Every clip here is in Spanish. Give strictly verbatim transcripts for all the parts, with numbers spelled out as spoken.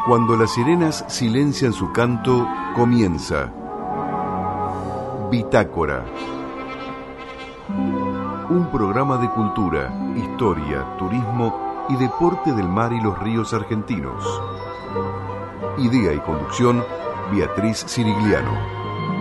Cuando las sirenas silencian su canto, comienza Bitácora. Un programa de cultura, historia, turismo y deporte del mar y los ríos argentinos. Idea y conducción, Beatriz Cirigliano.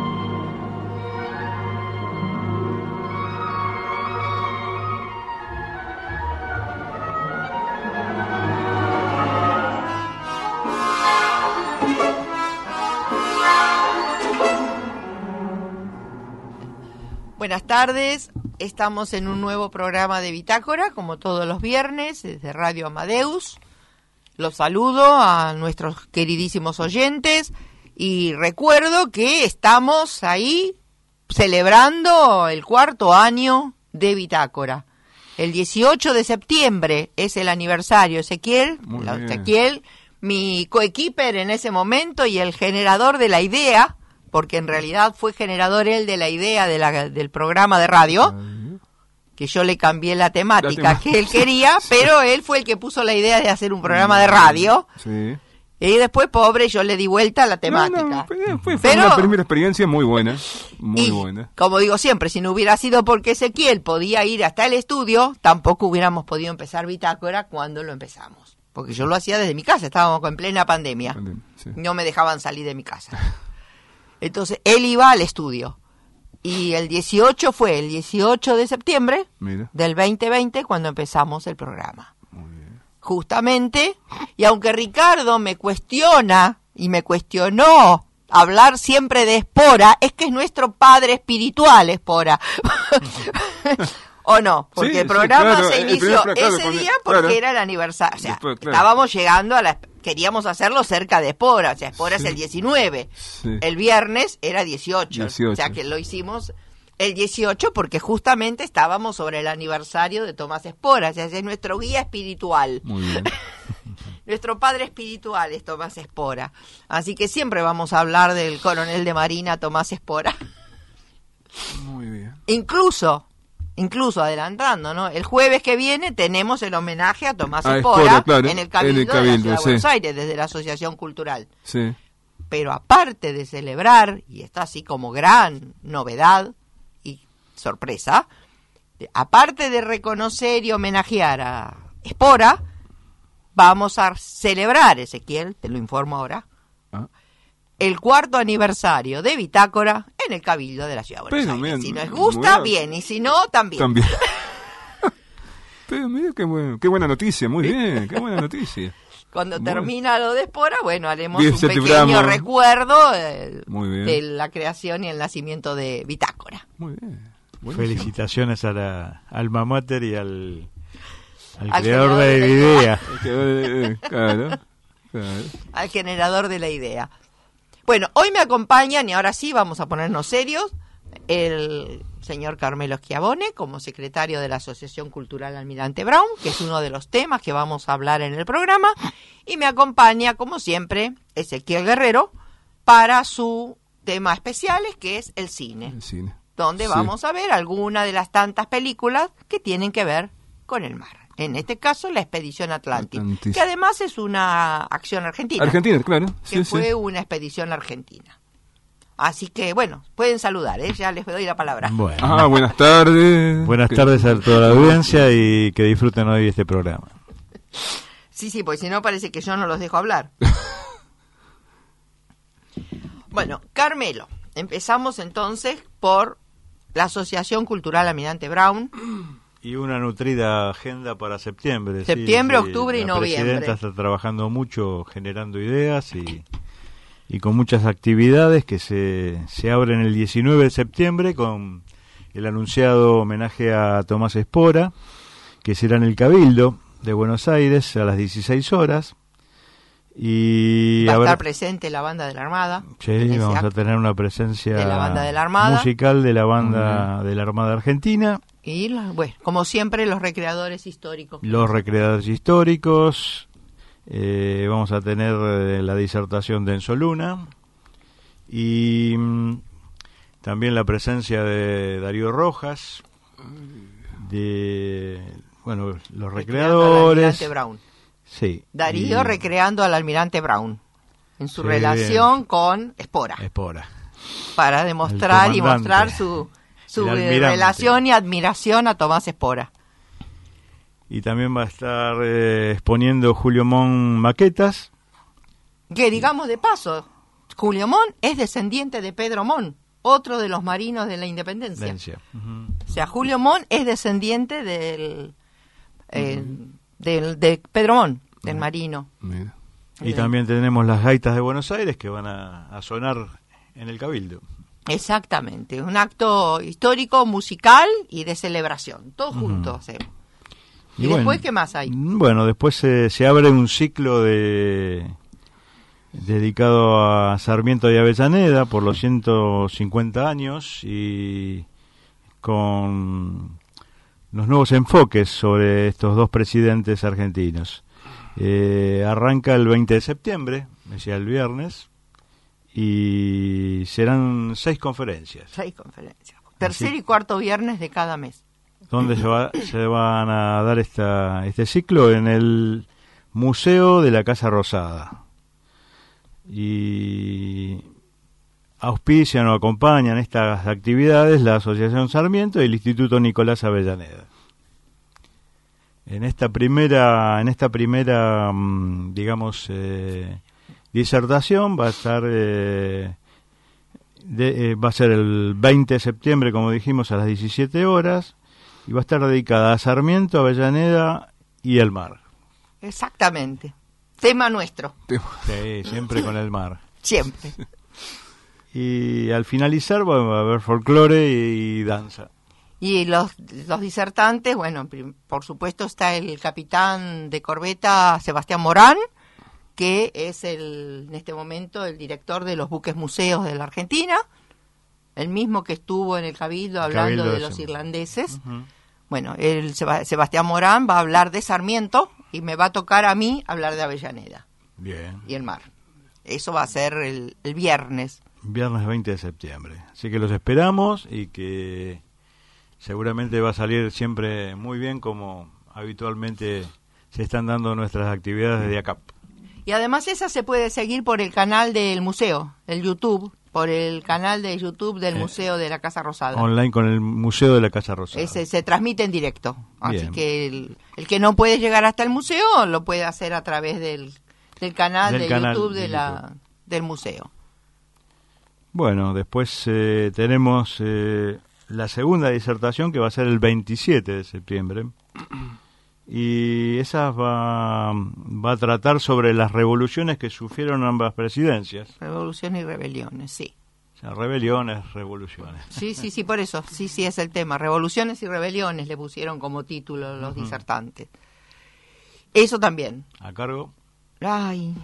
Buenas tardes, estamos en un nuevo programa de Bitácora, como todos los viernes, desde Radio Amadeus. Los saludo a nuestros queridísimos oyentes y recuerdo que estamos ahí celebrando el cuarto año de Bitácora. El dieciocho de septiembre es el aniversario. Ezequiel, Ezequiel, mi coequiper en ese momento y el generador de la idea, porque en realidad fue generador él de la idea de la, del programa de radio, que yo le cambié la temática, la temática. que él quería, pero él fue el que puso la idea de hacer un programa de radio. Sí. Y después, pobre, yo le di vuelta a la temática. No, no, fue, fue pero, una primera experiencia muy buena, muy y, buena. Como digo siempre, si no hubiera sido porque Ezequiel podía ir hasta el estudio, tampoco hubiéramos podido empezar Bitácora cuando lo empezamos. Porque yo lo hacía desde mi casa, estábamos en plena pandemia. Pandemia sí. No me dejaban salir de mi casa. Entonces, él iba al estudio. Y el dieciocho fue el dieciocho de septiembre Mira. del veinte veinte cuando empezamos el programa. Muy bien. Justamente, y aunque Ricardo me cuestiona y me cuestionó hablar siempre de Espora, es que es nuestro padre espiritual, Espora. ¿O no? Porque sí, el programa sí, claro, se inició primer, claro, ese día porque claro. era el aniversario. O sea, Después, claro. estábamos llegando a la... Queríamos hacerlo cerca de Espora, o sea, Espora sí. es el diecinueve. Sí. El viernes era dieciocho, dieciocho, o sea que lo hicimos el dieciocho porque justamente estábamos sobre el aniversario de Tomás Espora, o sea, es nuestro guía espiritual. Muy bien. Nuestro padre espiritual es Tomás Espora. Así que siempre vamos a hablar del coronel de Marina Tomás Espora. Muy bien. Incluso... Incluso adelantando, ¿no? El jueves que viene tenemos el homenaje a Tomás ah, Espora, Espora claro, en el Cabildo, en el Cabildo de la Ciudad sí. de Buenos Aires, desde la Asociación Cultural. Sí. Pero aparte de celebrar, y está así como gran novedad y sorpresa, aparte de reconocer y homenajear a Espora, vamos a celebrar, Ezequiel, te lo informo ahora, ¿Ah? el cuarto aniversario de Bitácora en el Cabildo de la Ciudad de Buenos Pero, Aires. Mira, si nos gusta, bien, y si no, también. También. Pero mira, qué, buen, qué buena noticia, muy bien, qué buena noticia. Cuando muy termina lo de Espora, bueno, haremos bien, un pequeño recuerdo eh, de la creación y el nacimiento de Bitácora. Muy bien. Buenísimo. Felicitaciones a la alma mater y al, al, al creador de la idea. idea. claro, claro. Al generador de la idea. Bueno, hoy me acompañan, y ahora sí vamos a ponernos serios, el señor Carmelo Schiavone, como secretario de la Asociación Cultural Almirante Brown, que es uno de los temas que vamos a hablar en el programa, y me acompaña, como siempre, Ezequiel Guerrero, para su tema especial, que es el cine, el cine. donde sí. vamos a ver alguna de las tantas películas que tienen que ver con el mar. En este caso, la Expedición Atlantis, Atlantis, que además es una acción argentina. Argentina, claro. Que sí, fue sí. una expedición argentina. Así que, bueno, pueden saludar, ¿eh? Ya les doy la palabra. Bueno. Ah, buenas tardes. Buenas tardes a toda la audiencia y que disfruten hoy este programa. Sí, sí, porque si no parece que yo no los dejo hablar. Bueno, Carmelo, empezamos entonces por la Asociación Cultural Almirante Brown. Y una nutrida agenda para septiembre. Septiembre, sí, octubre sí. y la noviembre. La presidenta está trabajando mucho, generando ideas y, y con muchas actividades que se, se abren el diecinueve de septiembre con el anunciado homenaje a Tomás Espora, que será en el Cabildo de Buenos Aires a las dieciséis horas. Y va a habrá... estar presente la banda de la Armada. Sí, vamos a tener una presencia de la banda de la Armada. musical de la banda uh-huh. de la Armada Argentina. Y, bueno, como siempre, los recreadores históricos. Los recreadores históricos. Eh, vamos a tener eh, la disertación de Enzo Luna. Y mm, también la presencia de Darío Rojas. De, bueno, los recreadores. Brown. Sí. Darío y... recreando al almirante Brown en su sí, relación bien. con Espora. Espora. Para demostrar y mostrar su, su relación y admiración a Tomás Espora. Y también va a estar eh, exponiendo Julio Mon maquetas. Que digamos de paso, Julio Mon es descendiente de Pedro Mon, otro de los marinos de la Independencia. Uh-huh. O sea, Julio Mon es descendiente del, eh, uh-huh. del de Pedro Mon, del uh-huh. marino. Uh-huh. Y eh. también tenemos las gaitas de Buenos Aires que van a, a sonar en el Cabildo. Exactamente, un acto histórico, musical y de celebración, todos uh-huh. juntos hacemos. ¿Y, ¿Y después bueno, qué más hay? Bueno, después se, se abre un ciclo de dedicado a Sarmiento y Avellaneda por los ciento cincuenta años y con los nuevos enfoques sobre estos dos presidentes argentinos. Eh, arranca el veinte de septiembre, decía el viernes, y serán seis conferencias. Seis conferencias. Tercer Así, y cuarto viernes de cada mes. ¿Dónde se, va, se van a dar esta, este ciclo? En el Museo de la Casa Rosada. Y auspician o acompañan estas actividades la Asociación Sarmiento y el Instituto Nicolás Avellaneda. En esta primera, en esta primera, digamos, eh, disertación va a estar, eh, de, eh, va a ser el veinte de septiembre, como dijimos, a las diecisiete horas, y va a estar dedicada a Sarmiento, Avellaneda y el mar. Exactamente. Tema nuestro. Sí, siempre con el mar. Siempre. Y al finalizar va a haber folclore y, y danza. Y los, los disertantes, bueno, por supuesto está el capitán de corbeta Sebastián Morán, que es el en este momento el director de los buques museos de la Argentina, el mismo que estuvo en el Cabildo hablando Cabildo de los irlandeses. Uh-huh. Bueno, el Sebastián Morán va a hablar de Sarmiento y me va a tocar a mí hablar de Avellaneda. Bien. Y el mar. Eso va a ser el, el viernes. Viernes veinte de septiembre. Así que los esperamos y que seguramente va a salir siempre muy bien como habitualmente se están dando nuestras actividades de ACAP. Y además esa se puede seguir por el canal del museo, el YouTube, por el canal de YouTube del eh, Museo de la Casa Rosada. Online con el Museo de la Casa Rosada. Ese se transmite en directo. Bien. Así que el, el que no puede llegar hasta el museo lo puede hacer a través del, del canal del de canal YouTube, de de la, YouTube del museo. Bueno, después eh, tenemos eh, la segunda disertación que va a ser el veintisiete de septiembre. Y esa va, va a tratar sobre las revoluciones que sufrieron ambas presidencias. Revoluciones y rebeliones, sí. O sea, rebeliones, revoluciones. Sí, sí, sí, por eso, sí, sí es el tema. Revoluciones y rebeliones le pusieron como título los uh-huh. disertantes. Eso también. ¿A cargo? Ay,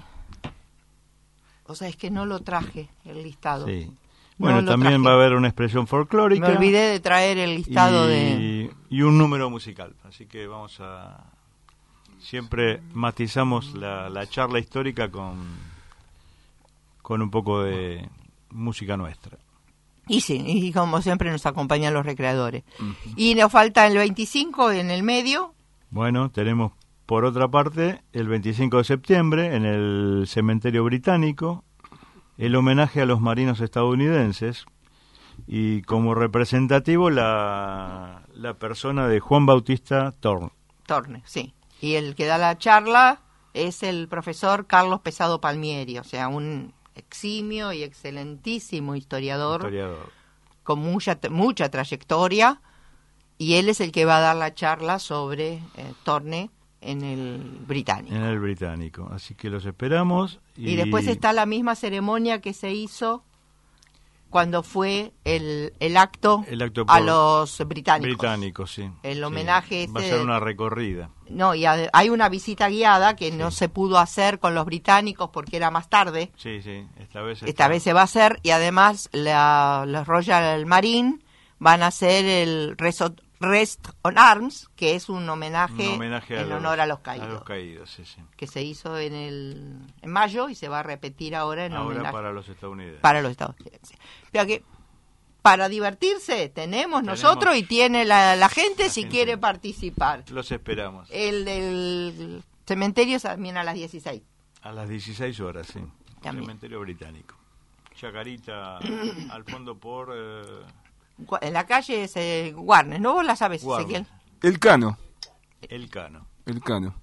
o sea, es que no lo traje, el listado. Sí. Bueno, no también traje. Va a haber una expresión folclórica. Me olvidé de traer el listado y, de... Y un número musical. Así que vamos a... Siempre matizamos la, la charla histórica con, con un poco de música nuestra. Y sí, y como siempre nos acompañan los recreadores. Uh-huh. Y nos falta el veinticinco en el medio. Bueno, tenemos por otra parte el veinticinco de septiembre en el Cementerio Británico el homenaje a los marinos estadounidenses y como representativo la, la persona de Juan Bautista Thorne. Thorne, sí. Y el que da la charla es el profesor Carlos Pesado Palmieri, o sea, un eximio y excelentísimo historiador, historiador. con mucha mucha trayectoria, y él es el que va a dar la charla sobre eh, Thorne en el Británico. En el Británico, así que los esperamos. Y, y después está la misma ceremonia que se hizo cuando fue el, el acto, el acto a los británicos. Británicos, sí. El homenaje sí. Va ese, a ser una recorrida. No, y a, hay una visita guiada que sí. no se pudo hacer con los británicos porque era más tarde. Sí, sí, esta vez. Esta vez se va a hacer, y además la, los Royal Marine van a hacer el Resort Rest on Arms, que es un homenaje, un homenaje en a honor los, a los caídos. A los caídos, sí, sí. Que se hizo en el en mayo y se va a repetir ahora en ahora homenaje. para los estadounidenses. Para los estadounidenses. Pero que para divertirse tenemos, tenemos nosotros y tiene la, la gente la si gente. quiere participar. Los esperamos. El del Cementerio también a las dieciséis. A las dieciséis horas, sí. También. Cementerio Británico. Chacarita al fondo por... Eh... En la calle es eh, Warnes, ¿no? Vos la sabes, Warnes. Ezequiel. El Cano. El Cano. El Cano.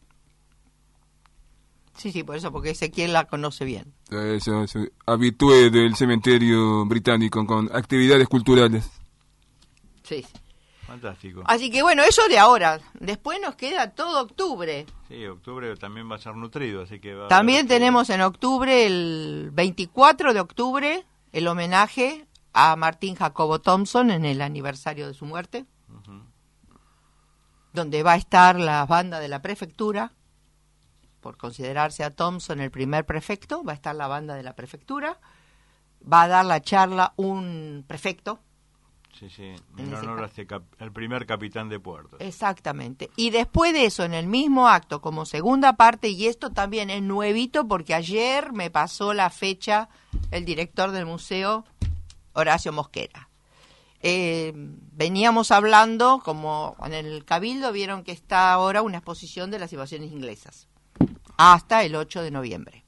Sí, sí, por eso, porque Ezequiel la conoce bien. Eso, eso. Habitué del cementerio británico con actividades culturales. Sí, sí. Fantástico. Así que bueno, eso de ahora. Después nos queda todo octubre. Sí, octubre también va a ser nutrido, así que va También a... tenemos en octubre, el veinticuatro de octubre, el homenaje a Martín Jacobo Thompson en el aniversario de su muerte, uh-huh. donde va a estar la banda de la prefectura, por considerarse a Thompson el primer prefecto, va a estar la banda de la prefectura, va a dar la charla un prefecto. Sí, sí, en honor a este cap- el primer capitán de puerto. Exactamente. Y después de eso, en el mismo acto, como segunda parte, y esto también es nuevito porque ayer me pasó la fecha el director del museo, Horacio Mosquera. Eh, veníamos hablando, como en el Cabildo vieron que está ahora una exposición de las invasiones inglesas, hasta el ocho de noviembre.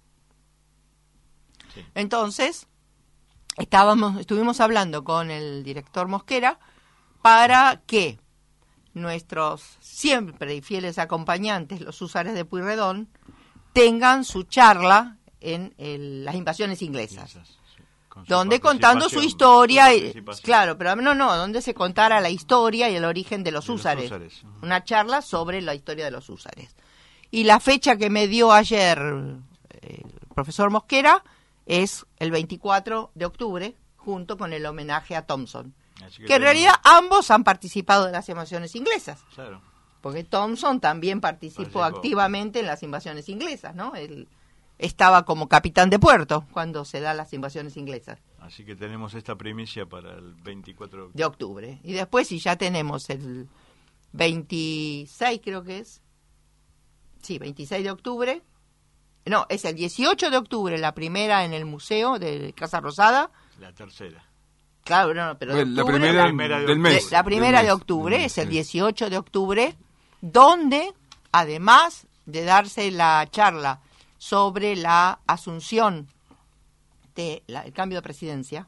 Sí. Entonces... Estábamos, estuvimos hablando con el director Mosquera para que nuestros siempre y fieles acompañantes, los húsares de Pueyrredón, tengan su charla en el, las invasiones inglesas, sí, donde contando su historia, y, claro, pero no, no, donde se contara la historia y el origen de los de húsares, los húsares. Uh-huh. Una charla sobre la historia de los húsares. Y la fecha que me dio ayer el profesor Mosquera es el veinticuatro de octubre, junto con el homenaje a Thompson. Que, que en realidad ambos han participado de las invasiones inglesas. Claro. Porque Thompson también participó, participó activamente en las invasiones inglesas, ¿no? Él estaba como capitán de puerto cuando se dan las invasiones inglesas. Así que tenemos esta primicia para el veinticuatro de octubre. De octubre. Y después, si ya tenemos el veintiséis, creo que es. Sí, veintiséis de octubre. No, es el dieciocho de octubre, la primera en el museo de Casa Rosada. La tercera. Claro, no, pero de la octubre, primera, la primera del mes. La primera del de mes, octubre mes, es el sí. dieciocho de octubre, donde, además de darse la charla sobre la asunción del de cambio de presidencia,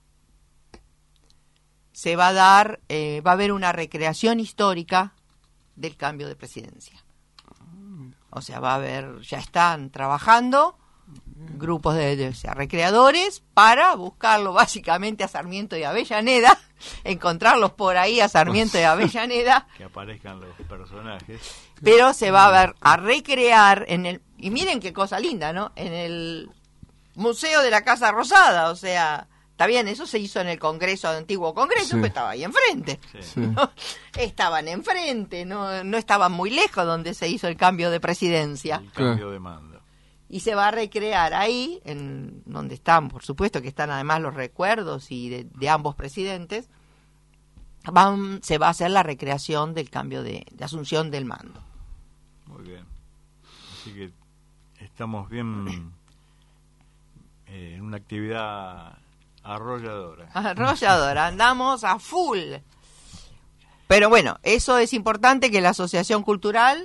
se va a dar, eh, va a haber una recreación histórica del cambio de presidencia. O sea, va a haber, ya están trabajando grupos de, de o sea, recreadores para buscarlo básicamente a Sarmiento y Avellaneda, encontrarlos por ahí a Sarmiento y Avellaneda. Que aparezcan los personajes. Pero se va a ver a recrear en el, y miren qué cosa linda, ¿no? En el Museo de la Casa Rosada, o sea, está bien, eso se hizo en el Congreso, el antiguo Congreso, sí. Pero estaba ahí enfrente. Sí. ¿No? Estaban enfrente, no, no estaban muy lejos donde se hizo el cambio de presidencia. El cambio de mando. Y se va a recrear ahí, en donde están, por supuesto que están además los recuerdos y de, de ambos presidentes, van, se va a hacer la recreación del cambio de, de asunción del mando. Muy bien. Así que estamos bien eh, en una actividad arrolladora. Arrolladora, andamos a full. Pero bueno, eso es importante, que la asociación cultural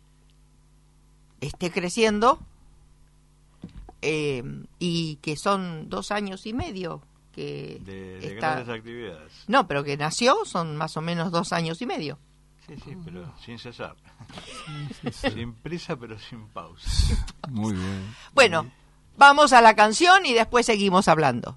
esté creciendo. Eh, y que son dos años y medio que de, de está... grandes actividades. No, pero que nació son más o menos dos años y medio. Sí, sí, pero sin cesar. Sí, sí, sí. Sin prisa, pero sin pausa. Muy bien. Bueno, Muy bien. Vamos a la canción y después seguimos hablando.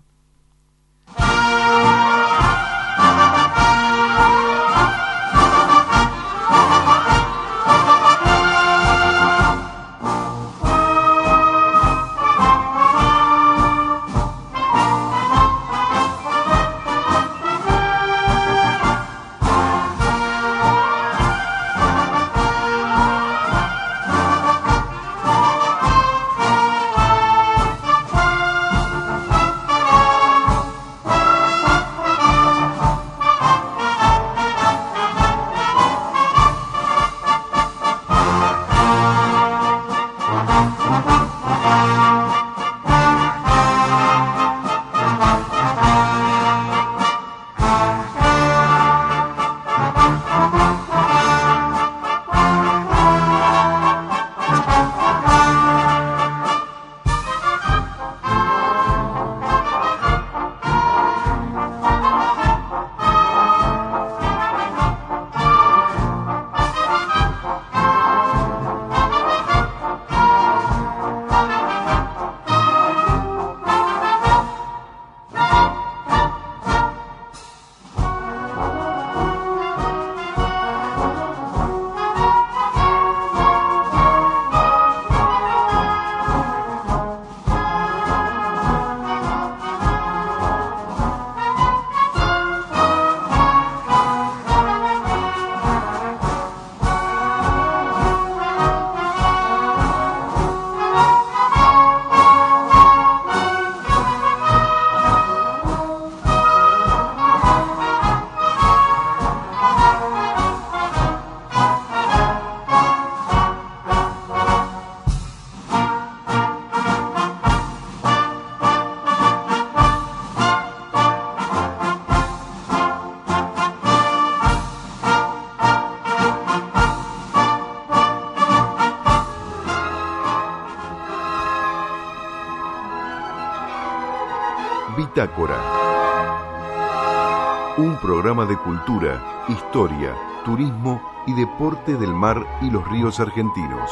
Bitácora. Un programa de cultura, historia, turismo y deporte del mar y los ríos argentinos.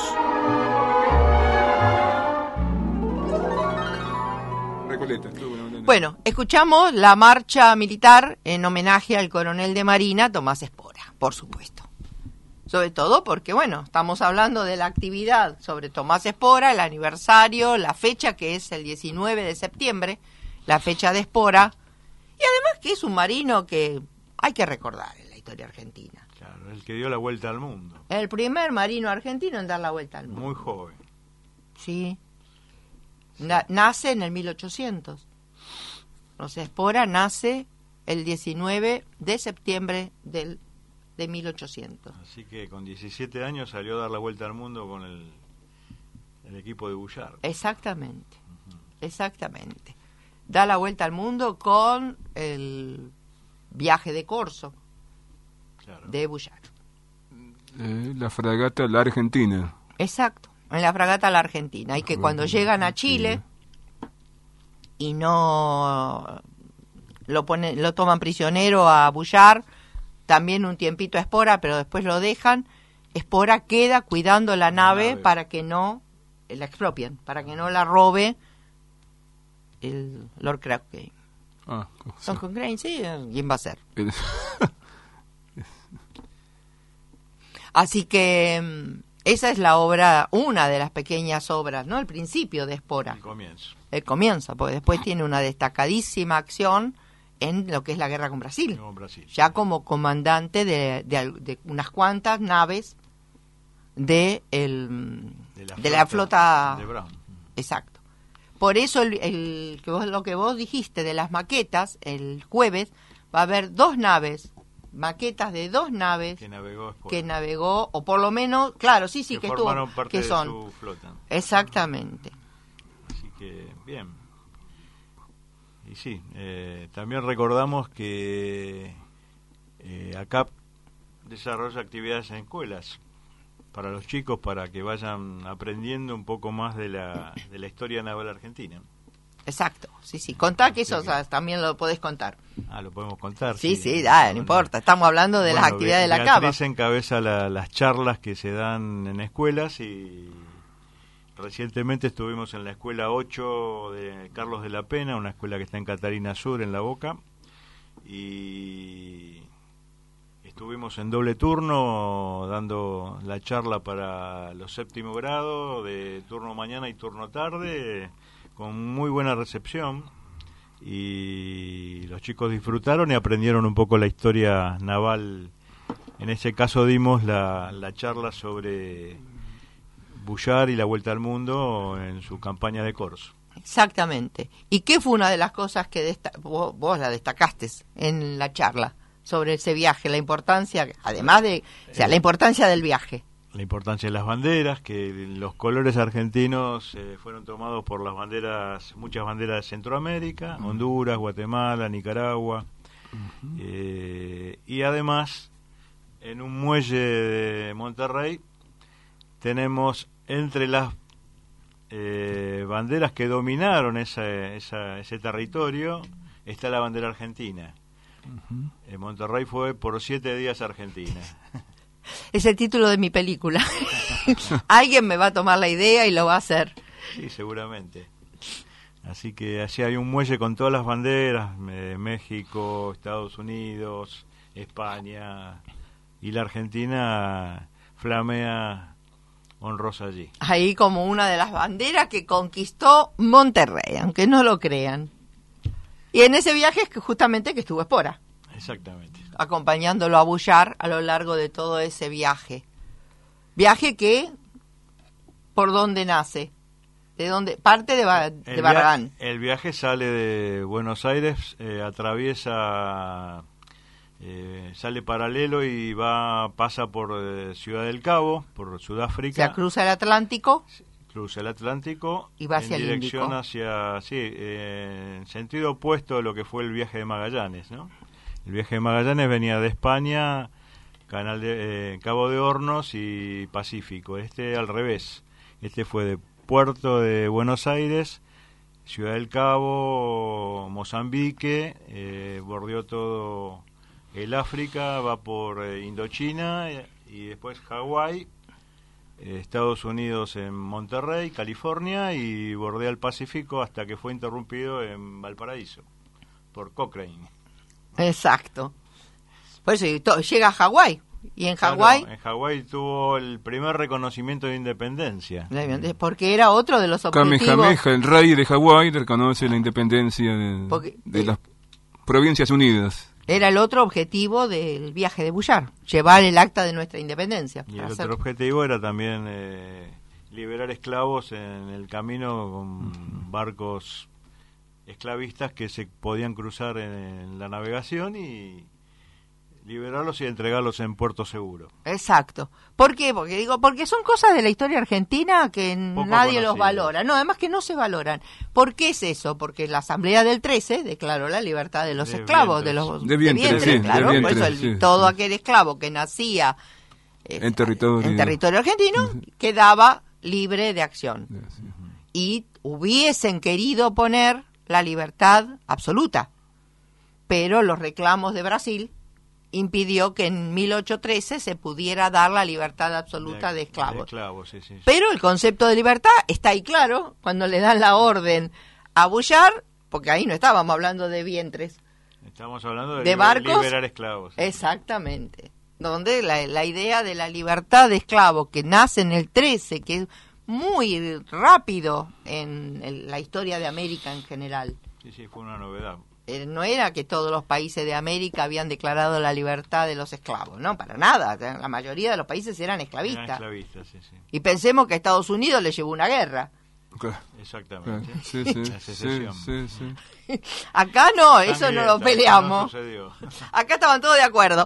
Bueno, escuchamos la marcha militar en homenaje al coronel de Marina, Tomás Espora, por supuesto. Sobre todo porque, bueno, estamos hablando de la actividad sobre Tomás Espora, el aniversario, la fecha que es el diecinueve de septiembre, la fecha de Espora, y además que es un marino que hay que recordar en la historia argentina. Claro, el que dio la vuelta al mundo. El primer marino argentino en dar la vuelta al mundo. Muy joven. Sí. Na- nace en el mil ochocientos. O sea, Espora nace el diecinueve de septiembre del, de mil ochocientos. Así que con diecisiete años salió a dar la vuelta al mundo con el, el equipo de Bullard. Exactamente, uh-huh. exactamente. Da la vuelta al mundo con el viaje de corso, claro, de Bullard. Eh, la fragata La Argentina. Exacto, en la fragata La Argentina. Y que cuando llegan a Chile y no lo ponen, lo toman prisionero a Bullard, también un tiempito a Espora, pero después lo dejan. Espora queda cuidando la nave, la nave para que no la expropien, para que no la robe el Lord Cochrane. Ah, Son sí. Cochrane, sí, ¿quién va a ser? Así que esa es la obra, una de las pequeñas obras, ¿no? El principio de Espora. El comienzo. El comienzo, porque después tiene una destacadísima acción en lo que es la guerra con Brasil. Con Brasil. Ya como comandante de, de, de unas cuantas naves de, el, de, la, de flota, la flota de Brown. Exacto. Por eso el, el, que vos, lo que vos dijiste de las maquetas, el jueves va a haber dos naves, maquetas de dos naves que navegó, que navegó o por lo menos, claro, sí, sí, que, que estuvo, parte que de son, su flota. Exactamente. Así que, bien. Y sí, eh, también recordamos que eh, ACAP desarrolla actividades en escuelas para los chicos, para que vayan aprendiendo un poco más de la, de la historia naval argentina. Exacto, sí, sí. Contá que eso o sea, también lo podés contar. Ah, lo podemos contar. Sí, sí, sí da, no importa. Estamos hablando de bueno, las actividades Be- de la cava. Beatriz encabeza la, las charlas que se dan en escuelas y recientemente estuvimos en la escuela ocho de Carlos de la Pena, una escuela que está en Catarina Sur, en La Boca, y estuvimos en doble turno dando la charla para los séptimo grado, de turno mañana y turno tarde, con muy buena recepción, y los chicos disfrutaron y aprendieron un poco la historia naval. En ese caso dimos la, la charla sobre Bullard y la vuelta al mundo en su campaña de corso. Exactamente. ¿Y qué fue una de las cosas que desta- vos, vos la destacaste en la charla sobre ese viaje? La importancia, además de, o sea, la importancia del viaje. La importancia de las banderas, que los colores argentinos eh, fueron tomados por las banderas, muchas banderas de Centroamérica, uh-huh. Honduras, Guatemala, Nicaragua, uh-huh. eh, y además en un muelle de Monterrey tenemos entre las eh, banderas que dominaron esa, esa, ese territorio, está la bandera argentina. Uh-huh. En Monterrey fue por siete días Argentina. Es el título de mi película. Alguien me va a tomar la idea y lo va a hacer. Sí, seguramente. Así que allí hay un muelle con todas las banderas, eh, México, Estados Unidos, España, y la Argentina flamea honrosa allí. Ahí como una de las banderas que conquistó Monterrey, aunque no lo crean. Y en ese viaje es que justamente que estuvo Espora. Exactamente. Acompañándolo a Bullard a lo largo de todo ese viaje. Viaje que, ¿por dónde nace? ¿De dónde? Parte de, ba- de el Barragán. Via- el viaje sale de Buenos Aires, eh, atraviesa, eh, sale paralelo y va pasa por eh, Ciudad del Cabo, por Sudáfrica. O sea, cruza el Atlántico. Cruza el Atlántico y va hacia en el dirección Índico. hacia, sí, eh, en sentido opuesto a lo que fue el viaje de Magallanes, ¿no? El viaje de Magallanes venía de España, Canal de eh, Cabo de Hornos y Pacífico. Este al revés. Este fue de Puerto de Buenos Aires Ciudad del Cabo, Mozambique, eh, bordeó todo el África, va por eh, Indochina y después Hawái, eh, Estados Unidos en Monterrey, California, y bordea el Pacífico hasta que fue interrumpido en Valparaíso por Cochrane. Exacto. Por eso to- llega a Hawái. Y en Hawái... Claro, en Hawái tuvo el primer reconocimiento de independencia. Porque era otro de los objetivos... Kamehameha, el rey de Hawái, reconoce la independencia de, Porque, de eh, las Provincias Unidas. Era el otro objetivo del viaje de Bullard, llevar el acta de nuestra independencia. Y el hacer... otro objetivo era también eh, liberar esclavos en el camino con uh-huh. barcos esclavistas que se podían cruzar en, en la navegación y liberarlos y entregarlos en puerto seguro. Exacto. ¿Por qué? Porque digo, porque son cosas de la historia argentina que Poco nadie los conocidas. valora. No, además que no se valoran. ¿Por qué es eso? Porque la Asamblea del trece declaró la libertad de los De esclavos, vientres. de los De vientres, sí, de claro. vientres, Por eso el- sí. todo aquel esclavo que nacía eh, En territorio. en territorio argentino quedaba libre de acción. Sí. Y hubiesen querido poner la libertad absoluta, pero los reclamos de Brasil impidió que en mil ochocientos trece se pudiera dar la libertad absoluta de esclavos. De esclavos, sí, sí, sí. Pero el concepto de libertad está ahí claro cuando le dan la orden a Bullard, porque ahí no estábamos hablando de vientres. Estamos hablando de, de liber- barcos. liberar esclavos. Sí. Exactamente. Donde la, la idea de la libertad de esclavos que nace en el trece, que es muy rápido en, en la historia de América en general. Sí, sí, fue una novedad. Eh, no era que todos los países de América habían declarado la libertad de los esclavos, no, para nada. La mayoría de los países eran esclavistas. Eran esclavistas, sí, sí. Y pensemos que Estados Unidos le llevó una guerra. Claro. Exactamente. Claro. Sí, sí, La secesión. sí, sí, sí. Acá no, eso no Sangrienta, lo peleamos. no sucedió. Acá estaban todos de acuerdo.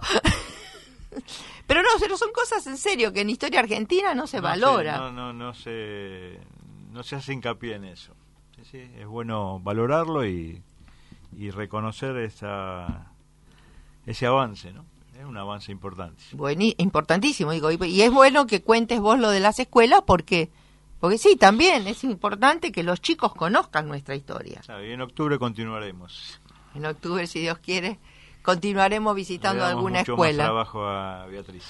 Pero no, pero son cosas en serio que en historia argentina no se No valora. no, no, no se, no se hace hincapié en eso. Sí, sí, es bueno valorarlo y, y reconocer esa, ese avance, ¿no? Es un avance importante. Bueno, importantísimo, digo, y, y es bueno que cuentes vos lo de las escuelas porque, porque sí, también es importante que los chicos conozcan nuestra historia. Claro, y en octubre continuaremos. En octubre, si Dios quiere, continuaremos visitando Le damos alguna mucho escuela. Más trabajo a Beatriz.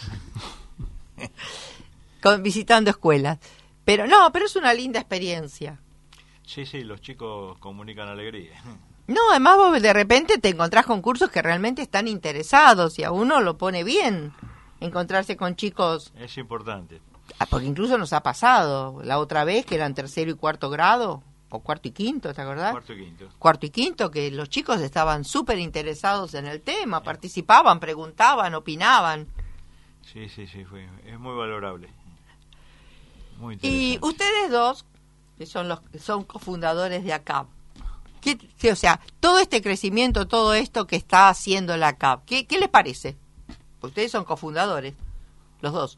Con, visitando escuelas. Pero no, pero es una linda experiencia. Sí, sí, los chicos comunican alegría. No, además vos de repente te encontrás con cursos que realmente están interesados y a uno lo pone bien encontrarse con chicos, Es importante. porque incluso nos ha pasado la otra vez que eran tercero y cuarto grado, o cuarto y quinto, ¿te acordás? Cuarto y quinto. Cuarto y quinto, que los chicos estaban súper interesados en el tema, participaban, preguntaban, opinaban. Sí, sí, sí, fue, es muy valorable. Muy Y interesante. ustedes dos, que son los son cofundadores de A C A B, ¿qué, sí, o sea, todo este crecimiento, todo esto que está haciendo la A C A B, ¿qué, qué les parece? Ustedes son cofundadores, los dos.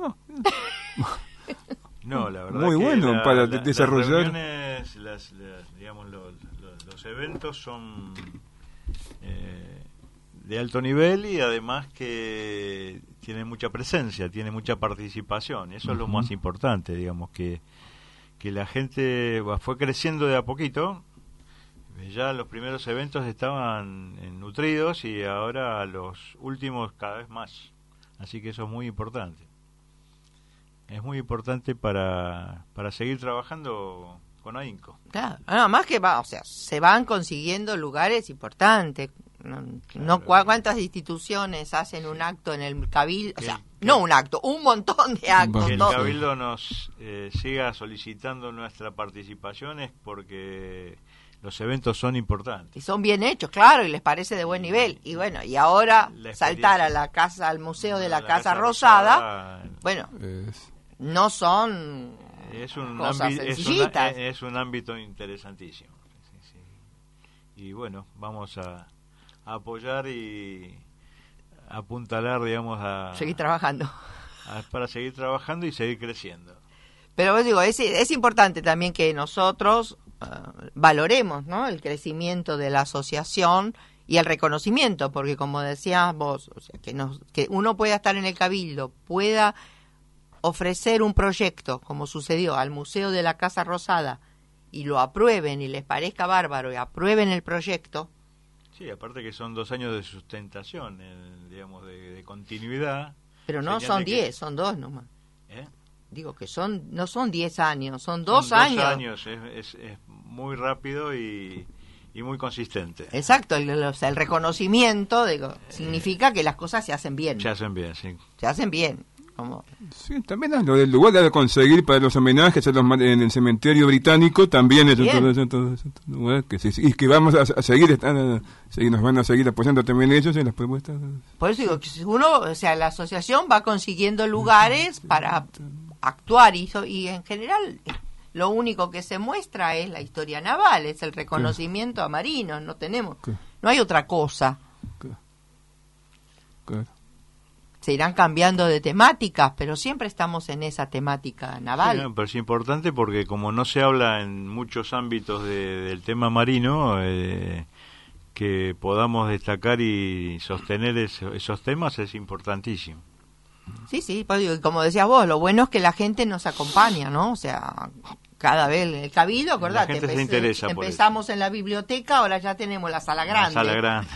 No, la verdad Muy que bueno la- para la- desarrollar. Las reuniones, las, las- digamos, los, los- los eventos son eh, de alto nivel y además que tienen mucha presencia, tienen mucha participación. Eso es lo más importante, digamos, que, que la gente bah, fue creciendo de a poquito. Ya los primeros eventos estaban eh, nutridos y ahora los últimos cada vez más. Así que eso es muy importante. Es muy importante para, para seguir trabajando con ahínco. Claro, nada más que va, o sea, se van consiguiendo lugares importantes. No, no cua- cuántas instituciones hacen un acto en el cabildo, o Que- sea, que- no un acto, un montón de actos. Que el todo. Cabildo nos eh, siga solicitando nuestra participación es porque los eventos son importantes. Y son bien hechos, claro, y les parece de buen nivel. Y bueno, y ahora La saltar a experiencia. la casa, al museo de la, La Casa, Casa Rosada, Rosada, bueno, Es- no son Es un, cosas ámbi- es, una- sencillitas. es un ámbito interesantísimo. Sí, sí. Y bueno, vamos a, a apoyar y apuntalar, digamos, a, seguir trabajando. a- para seguir trabajando y seguir creciendo. Pero os digo, es, es importante también que nosotros uh, valoremos, ¿no?, el crecimiento de la asociación y el reconocimiento, porque como decías vos, o sea, que, nos, que uno pueda estar en el Cabildo, pueda ofrecer un proyecto, como sucedió al Museo de la Casa Rosada, y lo aprueben y les parezca bárbaro y aprueben el proyecto. Sí, aparte que son dos años de sustentación, eh, digamos, de, de continuidad. Pero no son que... diez, son dos nomás. ¿Eh? Digo que son no son diez años, son dos son años. Dos años, es, es, es muy rápido y, y muy consistente. Exacto, el, o sea, el reconocimiento digo, eh, significa que las cosas se hacen bien. Se hacen bien, sí. Se hacen bien. Como... Sí, también lo del lugar de conseguir para los homenajes en, los, en el cementerio británico también es todo eso, todo eso, todo eso, que sí, y que vamos a, a seguir están, seguir, nos van a seguir apoyando también ellos en las propuestas. Por eso digo que uno, o sea, la asociación va consiguiendo lugares para actuar y, y en general lo único que se muestra es la historia naval, es el reconocimiento a marinos, no tenemos, no hay otra cosa. Claro. Claro. Se irán cambiando de temáticas, pero siempre estamos en esa temática naval. Sí, no, pero es importante porque como no se habla en muchos ámbitos de, del tema marino, eh, que podamos destacar y sostener eso, esos temas es importantísimo. Sí, sí, pues, como decías vos, lo bueno es que la gente nos acompaña, ¿no? O sea, cada vez el cabildo, acordate, la gente empecé, se interesa empezamos en la biblioteca, ahora ya tenemos la sala grande. La sala grande.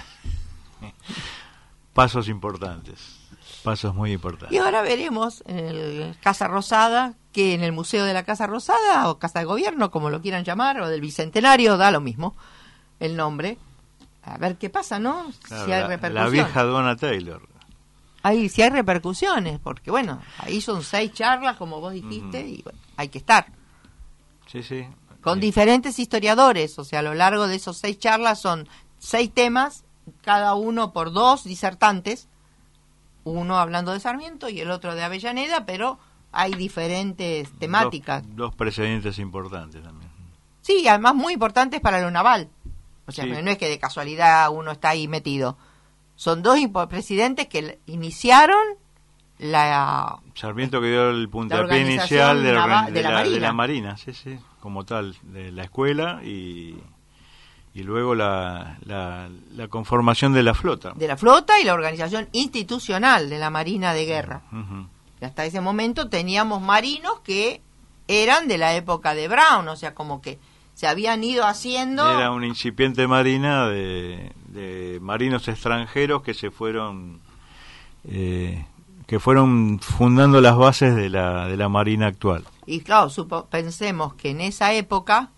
Pasos importantes. Pasos muy importantes. Y ahora veremos en el Casa Rosada, que en el Museo de la Casa Rosada, o Casa de Gobierno, como lo quieran llamar, o del Bicentenario, da lo mismo el nombre. A ver qué pasa, ¿no? Claro, si hay la, repercusiones. la vieja Donna Taylor. Ahí, si hay repercusiones, porque bueno, ahí son seis charlas, como vos dijiste, uh-huh. y bueno, hay que estar. Sí, sí. Con sí. diferentes historiadores, o sea, a lo largo de esos seis charlas son seis temas, cada uno por dos disertantes, uno hablando de Sarmiento y el otro de Avellaneda, pero hay diferentes temáticas. Dos, dos precedentes importantes también. Sí, además muy importantes para lo naval. O sea, sí. no es que de casualidad uno está ahí metido. Son dos presidentes que iniciaron la... Sarmiento que dio el puntapié inicial de la, naval, de, de, la, la, Marina. de la Marina, sí, sí, como tal, de la escuela y... y luego la, la, la conformación de la flota. De la flota y la organización institucional de la Marina de Guerra. Uh-huh. Y hasta ese momento teníamos marinos que eran de la época de Brown, o sea, como que se habían ido haciendo... Era una incipiente marina de, de marinos extranjeros que se fueron... Eh, que fueron fundando las bases de la, de la Marina actual. Y claro, supo, pensemos que en esa época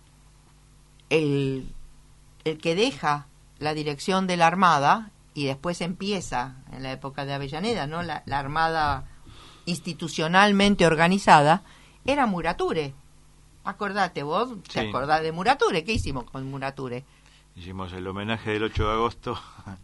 el... el que deja la dirección de la Armada y después empieza en la época de Avellaneda, ¿no? La, la Armada institucionalmente organizada era Murature. Acordate vos, sí. ¿Te acordás de Murature? ¿Qué hicimos con Murature? Hicimos el homenaje del ocho de agosto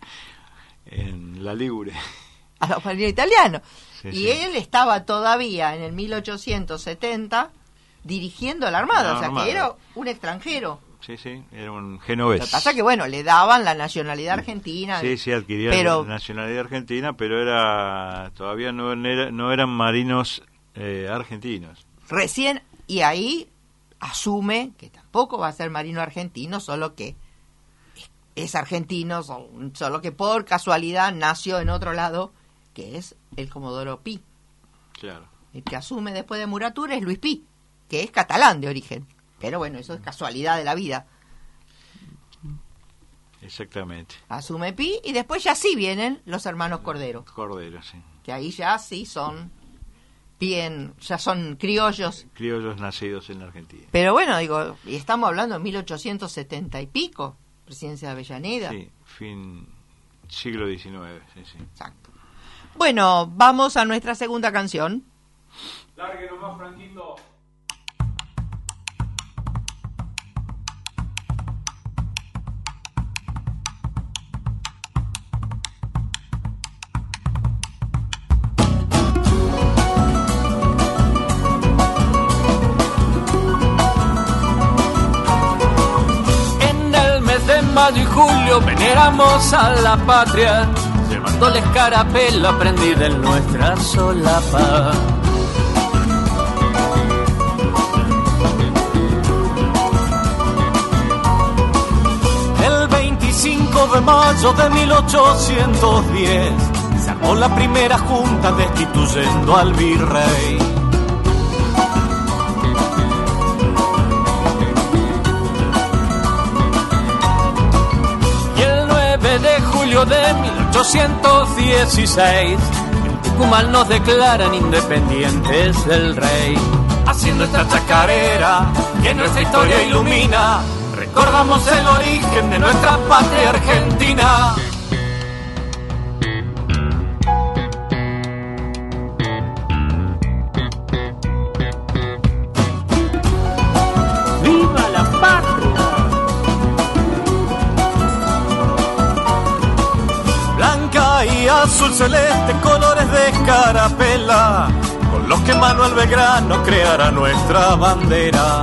en La Ligure. A los marinos italianos. Sí, y sí. él estaba todavía en el mil ochocientos setenta dirigiendo la Armada, La o sea Armada. que era un extranjero. Sí, sí, era un genovés. Lo que pasa que, bueno, le daban la nacionalidad argentina. Sí, sí, adquiría pero, la nacionalidad argentina, pero era todavía no, era, no eran marinos eh, argentinos. Recién, y ahí asume que tampoco va a ser marino argentino, solo que es argentino, solo que por casualidad nació en otro lado, que es el Comodoro Pi. Claro. El que asume después de Murature es Luis Pi, que es catalán de origen. Pero bueno, eso es casualidad de la vida. Exactamente. Asume Pi y después ya sí vienen los hermanos Cordero. Cordero, sí. Que ahí ya sí son bien, ya son criollos. Criollos nacidos en la Argentina. Pero bueno, digo, y estamos hablando de mil ochocientos setenta y pico, presidencia de Avellaneda. Sí, fin siglo diecinueve, sí, sí. Exacto. Bueno, vamos a nuestra segunda canción. Largue nomás, Franquito. Mayo y julio veneramos a la patria, llevándoles carapela prendida en nuestra solapa. El veinticinco de mayo de mil ochocientos diez se armó la primera junta destituyendo al virrey. julio de mil ochocientos dieciséis, en Tucumán nos declaran independientes del rey. Haciendo esta chacarera que nuestra historia ilumina, recordamos el origen de nuestra patria argentina. ¡Viva la patria! Blanca y azul celeste, colores de escarapela, con los que Manuel Belgrano creará nuestra bandera.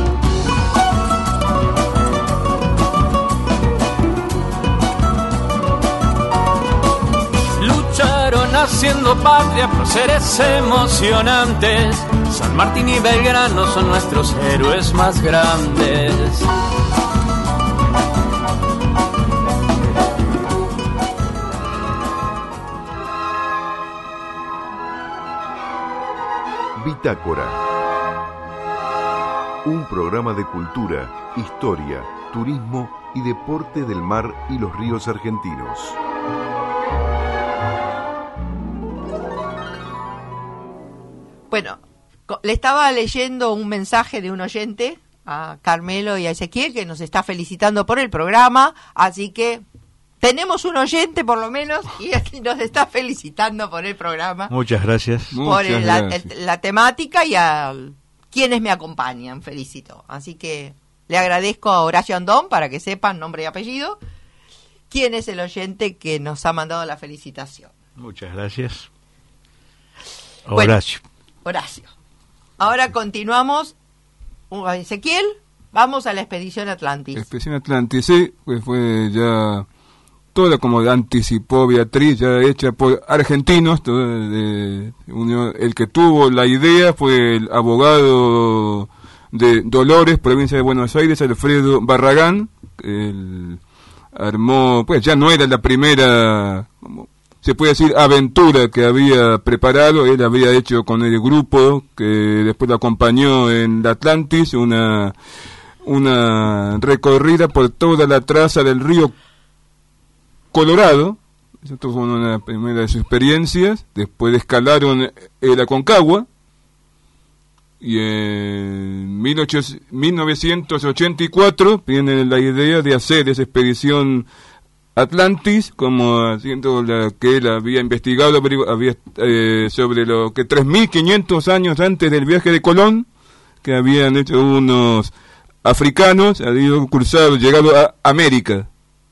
Lucharon haciendo patria próceres emocionantes. San Martín y Belgrano son nuestros héroes más grandes. Bitácora. Un programa de cultura, historia, turismo y deporte del mar y los ríos argentinos. Bueno, le estaba leyendo un mensaje de un oyente, a Carmelo y a Ezequiel, que nos está felicitando por el programa, así que tenemos un oyente por lo menos y nos está felicitando por el programa. Muchas gracias. Por Muchas el, la, gracias. el, la temática y a quienes me acompañan, felicito. Así que le agradezco a Horacio Andón, para que sepan nombre y apellido, quién es el oyente que nos ha mandado la felicitación. Muchas gracias. Bueno, Horacio. Horacio. Ahora continuamos. Uh, Ezequiel, vamos a la expedición Atlantis. Expedición Atlantis, sí, pues fue ya toda, como anticipó Beatriz, ya hecha por argentinos. Todo de, uno, el que tuvo la idea fue el abogado de Dolores, provincia de Buenos Aires, Alfredo Barragán. Él armó, pues ya no era la primera, como se puede decir, aventura que había preparado. Él había hecho con el grupo que después lo acompañó en la Atlantis una, una recorrida por toda la traza del río Colorado. Eso fue una primera de sus experiencias. Después escalaron el Aconcagua y en mil novecientos ochenta y cuatro viene la idea de hacer esa expedición Atlantis, como haciendo la que él había investigado había, eh, sobre lo que tres mil quinientos años antes del viaje de Colón, que habían hecho unos africanos, habían cruzado, llegado a América.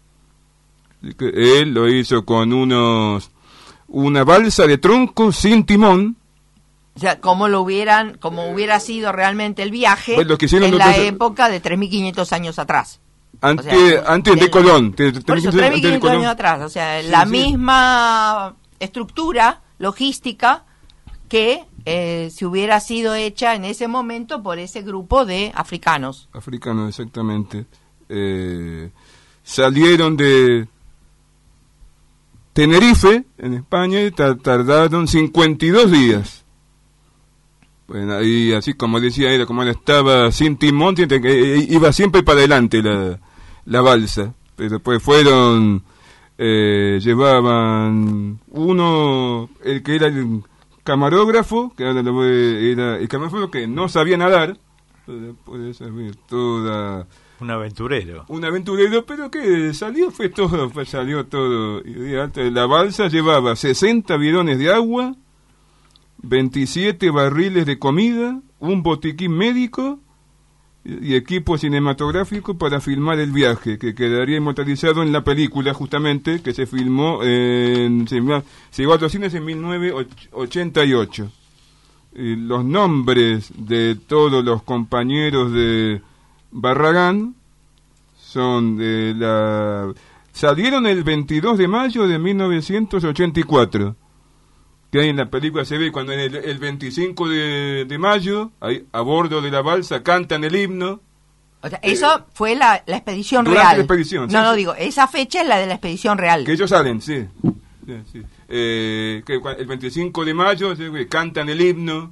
Él lo hizo con unos una balsa de tronco sin timón. O sea, como lo hubieran, como hubiera sido realmente el viaje Pues lo que hicieron en los la dos- época de tres mil quinientos años atrás. Antes, O sea, antes de del- Colón. de- de- Por eso, antes de tres mil quinientos Colón. años atrás. O sea, Sí, la sí. misma estructura logística que eh, si hubiera sido hecha en ese momento por ese grupo de africanos. Africanos, exactamente. Eh, salieron de Tenerife, en España, y ta- tardaron cincuenta y dos días. Bueno, ahí, así como decía él, como él estaba sin timón, tiene que- eh, iba siempre para adelante la, la balsa. Pero después fueron, eh, llevaban uno, el que era el camarógrafo, que ahora lo voy- era el camarógrafo que no sabía nadar, después saber toda... Un aventurero. Un aventurero, pero que salió, fue todo, fue, salió todo. Y la balsa llevaba sesenta bidones de agua, veintisiete barriles de comida, un botiquín médico y, y equipo cinematográfico para filmar el viaje, que quedaría inmortalizado en la película, justamente, que se filmó en... Se, se llegó a los cines en mil novecientos ochenta y ocho. Y los nombres de todos los compañeros de Barragán son de la... salieron el veintidós de mayo de mil novecientos ochenta y cuatro, que ahí en la película se ve cuando en el, el veinticinco de, de mayo ahí, a bordo de la balsa cantan el himno. O sea, eso fue la, la expedición Durante real. la expedición, no, sí, no, sí. digo, esa fecha es la de la expedición real. Que ellos salen, sí. Sí, sí. Eh, que cua- el veinticinco de mayo se ve, cantan el himno,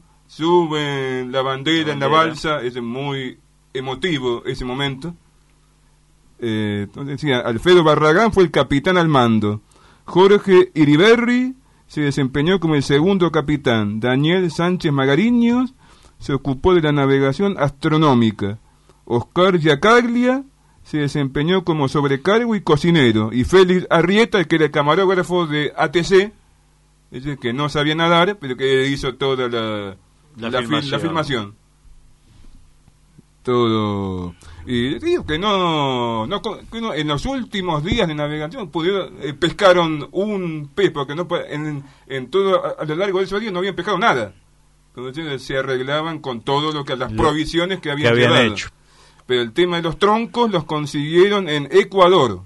suben la bandera, La en la bandera. balsa, es muy emotivo ese momento. Eh, entonces decía, Alfredo Barragán fue el capitán al mando. Jorge Iriberri se desempeñó como el segundo capitán. Daniel Sánchez Magariños se ocupó de la navegación astronómica. Oscar Giacaglia se desempeñó como sobrecargo y cocinero. Y Félix Arrieta, el que era el camarógrafo de A T C, ese que no sabía nadar, pero que hizo toda la, la, la, filmación. Fil, la filmación. Todo. Y digo que no, no, que no en los últimos días de navegación pudieron eh, pescaron un pez, porque no en, en todo a, a lo largo de esos días no habían pescado nada. Entonces se arreglaban con todo lo que las lo, provisiones que habían, que habían llevado. hecho. Pero el tema de los troncos los consiguieron en Ecuador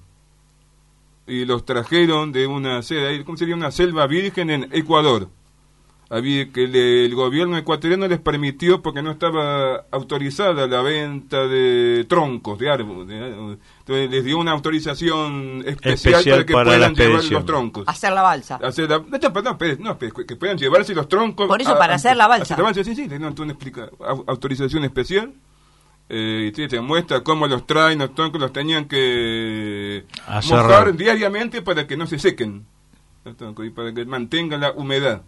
y los trajeron de una selva, ¿cómo sería? Una selva virgen en Ecuador. Había que le, el gobierno ecuatoriano les permitió, porque no estaba autorizada la venta de troncos de árboles, entonces les dio una autorización especial, especial para que para puedan llevar los troncos, hacer la balsa, hacer la, no, no, no, que puedan llevarse los troncos, por eso a, para a, hacer la balsa, hacer la balsa sí, sí, no, tú no explica, autorización especial. Eh, y te muestra cómo los traen, los troncos los tenían que Acerrar. mojar diariamente para que no se sequen los troncos y para que mantengan la humedad.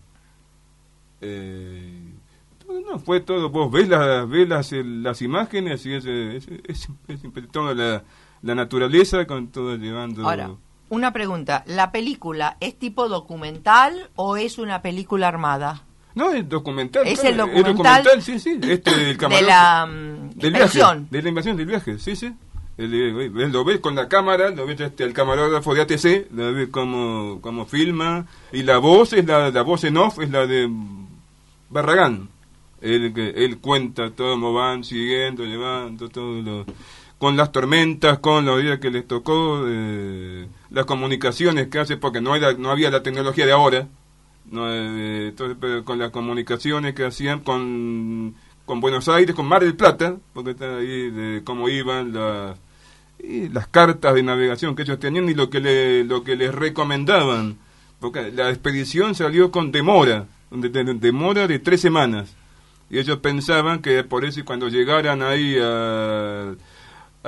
Eh, no fue todo, vos ves las ves las, las imágenes y es, es, es, es, es toda la, la naturaleza con todo llevando. Ahora, una pregunta, ¿la película es tipo documental o es una película armada? No, es documental. Es claro, el documental, es documental, sí, sí. Este, del de la um, del invasión. Viaje, de la invasión del viaje, sí, sí. El, el, lo ves con la cámara, lo ves este, el camarógrafo de A T C, lo ves cómo, cómo filma, y la voz es la, la voz en off, es la de Barragán. Él, él cuenta todo cómo van siguiendo, llevando todo lo, con las tormentas, con los días que les tocó, eh, las comunicaciones que hace, porque no era, no había la tecnología de ahora. No, eh, entonces, pero con las comunicaciones que hacían con, con Buenos Aires, con Mar del Plata, porque está ahí de cómo iban las, y las cartas de navegación que ellos tenían y lo que le, lo que les recomendaban, porque la expedición salió con demora, de, de, demora de tres semanas, y ellos pensaban que por eso cuando llegaran ahí a, a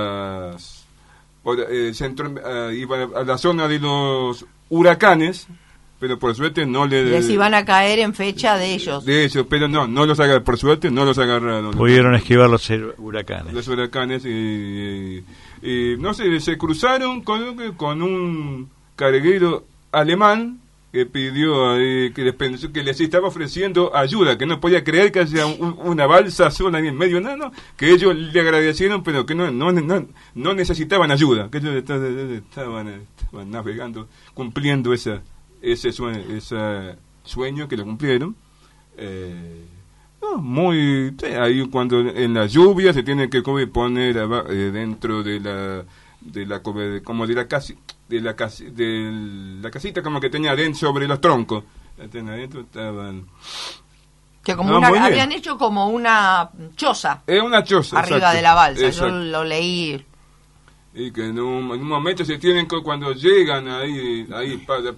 las por, eh, centro, a, iban a la zona de los huracanes, pero por suerte no le... Les iban a caer en fecha de ellos. De ellos, pero no, no los agarraron, por suerte no los agarraron. Pudieron esquivar los huracanes. Los huracanes y, y, y no sé, se cruzaron con, con un carguero alemán que pidió, eh, que les pensó, que les estaba ofreciendo ayuda, que no podía creer que haya un, una balsa sola ahí en medio, no, no, que ellos le agradecieron, pero que no, no, no, no necesitaban ayuda, que ellos estaban, estaban, estaban navegando, cumpliendo esa... ese sueño, ese sueño que lo cumplieron. Eh, no, muy sí, ahí cuando en la lluvia se tiene que poner eh, dentro de la de la como de la casi de la casi, de la casita como que tenía adentro sobre los troncos, adentro estaban que como no, una habían hecho como una choza, es una choza arriba exacto, de la balsa. exacto. Yo lo leí. Y que en un, en un momento se tienen que, cuando llegan ahí, ahí para,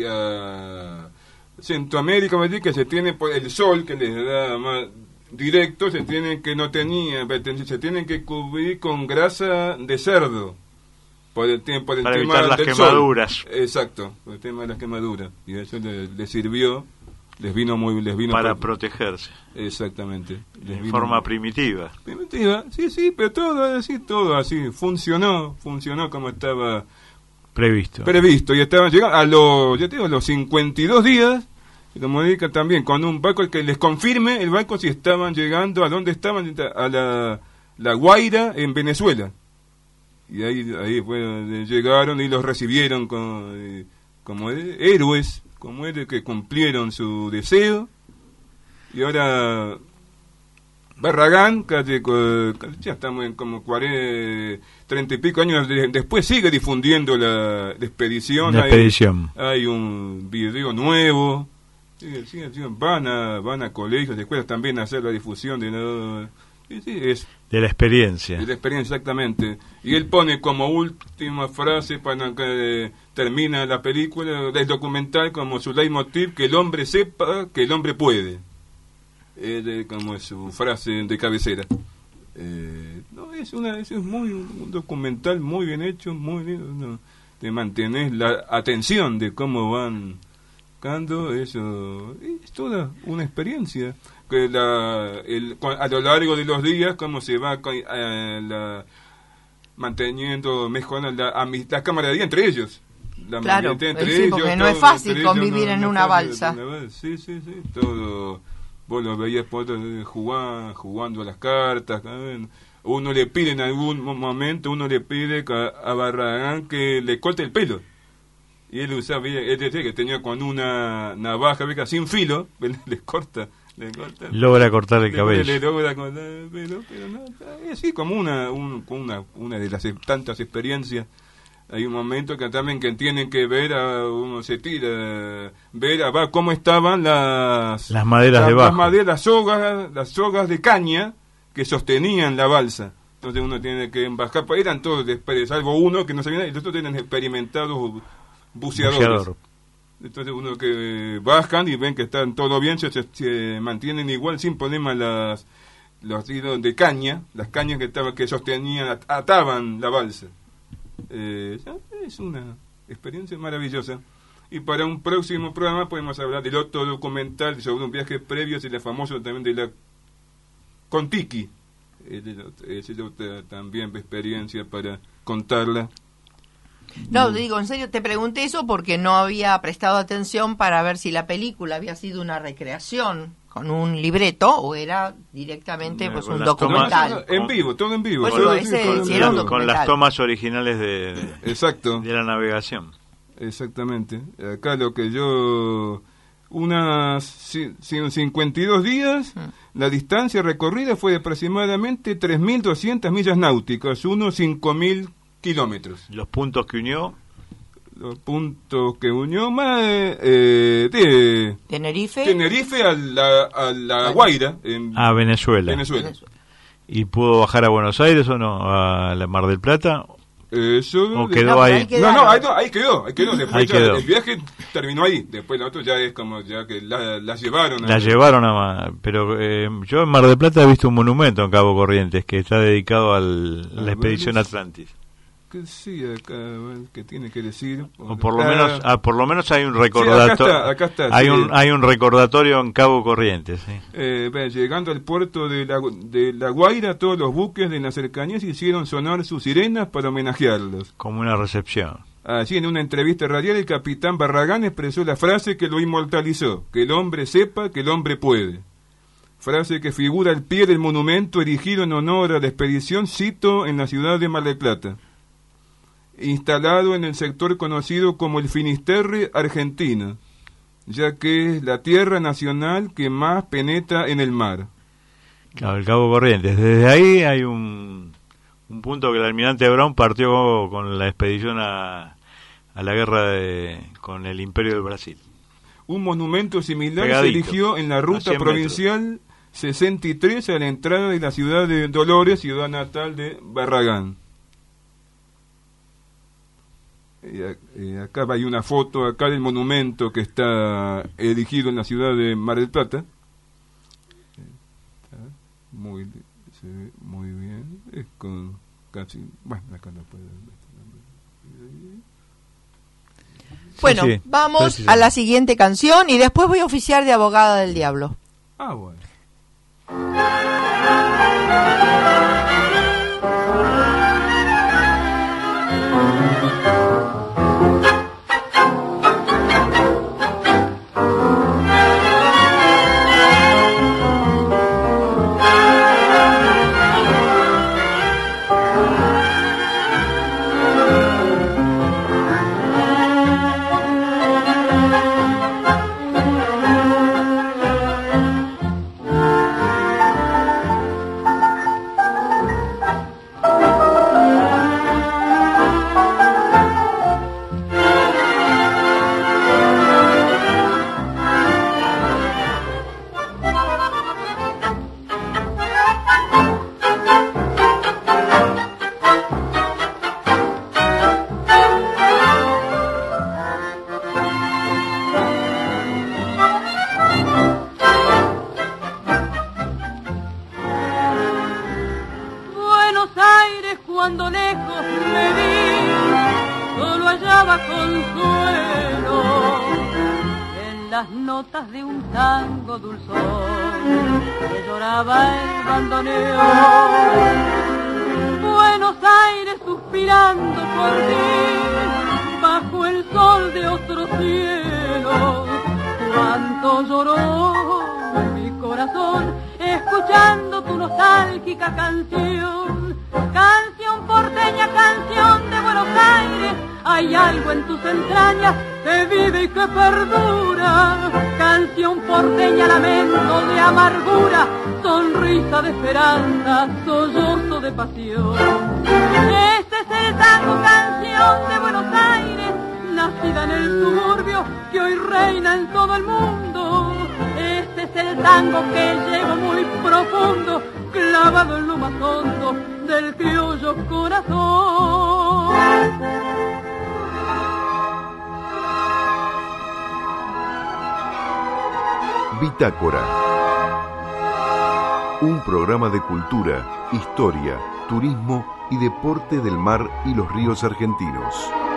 hacia Centroamérica, que se tiene por el sol que les da más directo, se tienen que no tenía, se tienen que cubrir con grasa de cerdo por el, por el para tema evitar las del quemaduras. Sol. Exacto, por el tema de las quemaduras. Y eso les, les sirvió, les vino muy, les vino para por, protegerse. Exactamente. De forma primitiva. Primitiva, sí, sí, pero todo así, todo así, funcionó, funcionó como estaba previsto. Previsto, y estaban llegando a los, ya te digo, a los cincuenta y dos días, y como digo también, con un barco que les confirme el barco si estaban llegando, a dónde estaban, a la, la Guaira en Venezuela. Y ahí, ahí bueno, llegaron y los recibieron como, eh, como héroes, como héroes que cumplieron su deseo. Y ahora Barragán, casi, ya estamos en como cuarenta, treinta y pico años de, después, sigue difundiendo la, la expedición. La expedición. Hay, hay un video nuevo. Sigue, sigue, sigue, van a van a colegios, escuelas también a hacer la difusión de, no, sí, sí, es, de la experiencia. De la experiencia, exactamente. Y él pone como última frase para que termina la película, el documental, como su leitmotiv, que el hombre sepa que el hombre puede. Es como es su frase de cabecera. Eh, no, es una, es muy un documental muy bien hecho, muy bien, no, te mantenés la atención de cómo van cantando, eso es toda una experiencia que la, el, a lo largo de los días cómo se va eh, la, manteniendo, mejorando la, amist- la camaradería entre ellos. La claro, entre sí, ellos, porque no todo, es fácil ellos, convivir no, en no una fácil, balsa. Una, sí, sí, sí, todo. Vos lo veías por jugar, jugando a las cartas. ¿Saben? Uno le pide en algún momento, uno le pide a, a Barragán que le corte el pelo. Y él usaba, él decía que tenía con una navaja beca sin filo, le, le corta. Le corta logra cortar el le, cabello. Le logra cortar el pelo, pero no, es así como una, un, una, una de las tantas experiencias. Hay un momento que también que tienen que ver, a uno se tira, ver a ver cómo estaban las las maderas las, debajo. Las maderas, las sogas, las sogas de caña que sostenían la balsa. Entonces uno tiene que bajar, eran todos, salvo uno que no sabía nada, y los otros eran experimentados buceadores. Buceador. Entonces uno que bajan y ven que están todo bien, se, se, se mantienen igual sin problema las los hilos de caña, las cañas que estaban que sostenían, ataban la balsa. Eh, es una experiencia maravillosa. Y para un próximo programa podemos hablar del otro documental sobre un viaje previo, y la famosa también de la Contiki. Es otra también experiencia para contarla. No, digo, en serio, te pregunté eso porque no había prestado atención para ver si la película había sido una recreación con un libreto o era directamente pues un documental. Tomas, en vivo, todo en vivo. Pues todo ese, con, si era un con las tomas originales de, de, exacto. de la navegación. Exactamente. Acá lo que yo... Unas cincuenta y dos días, mm. la distancia recorrida fue de aproximadamente tres mil doscientas millas náuticas, unos cinco mil kilómetros. Los puntos que unió... Los puntos que unió más eh, de Tenerife Tenerife a la, a la Guaira en a Venezuela. Venezuela. ¿Y pudo bajar a Buenos Aires o no? ¿A la Mar del Plata? Eso ¿O quedó no, ahí? No, no, ahí, no, ahí quedó, ahí quedó. Después ahí ya, quedó. El viaje terminó ahí. Después la otra ya es como ya que la, la llevaron. La a... llevaron a... Pero eh, yo en Mar del Plata he visto un monumento en Cabo Corrientes que está dedicado a la expedición Atlantis. Que sí, acá, que tiene que decir. O por lo menos, ah, por lo menos hay un recordatorio. Sí, acá está, acá está, hay sí. un hay un recordatorio en Cabo Corrientes. Sí. Eh, ve, llegando al puerto de la, de la Guaira, todos los buques de las cercanías hicieron sonar sus sirenas para homenajearlos. Como una recepción. Allí en una entrevista radial el capitán Barragán expresó la frase que lo inmortalizó: que el hombre sepa que el hombre puede. Frase que figura al pie del monumento erigido en honor a la expedición, cito, en la ciudad de Mar del Plata, instalado en el sector conocido como el Finisterre argentino, ya que es la tierra nacional que más penetra en el mar. Claro, el Cabo Corrientes. Desde ahí hay un, un punto que el almirante Brown partió con la expedición a, a la guerra de, con el Imperio del Brasil. Un monumento similar Pegadito, se erigió en la ruta provincial metros. sesenta y tres a la entrada de la ciudad de Dolores, ciudad natal de Barragán. Y acá hay una foto acá del monumento que está erigido en la ciudad de Mar del Plata. Está muy, se ve muy bien. Es con casi, bueno, acá no puede ver. Bueno, sí, sí. Vamos sí, sí, sí. a la siguiente canción y después voy a oficiar de abogada del diablo. Ah, bueno. notas de un tango dulzón que lloraba el bandoneón. Buenos Aires suspirando por ti bajo el sol de otro cielo. Cuánto lloró mi corazón escuchando tu nostálgica canción. Canción porteña, canción de Buenos Aires, hay algo en tus entrañas que vive y que perdura. Canción porteña, lamento de amargura, sonrisa de esperanza, sollozo de pasión. Este es el tango, canción de Buenos Aires, nacida en el suburbio que hoy reina en todo el mundo. Este es el tango que llevo muy profundo, clavado en lo más hondo del criollo corazón. Bitácora. Un programa de cultura, historia, turismo y deporte del mar y los ríos argentinos.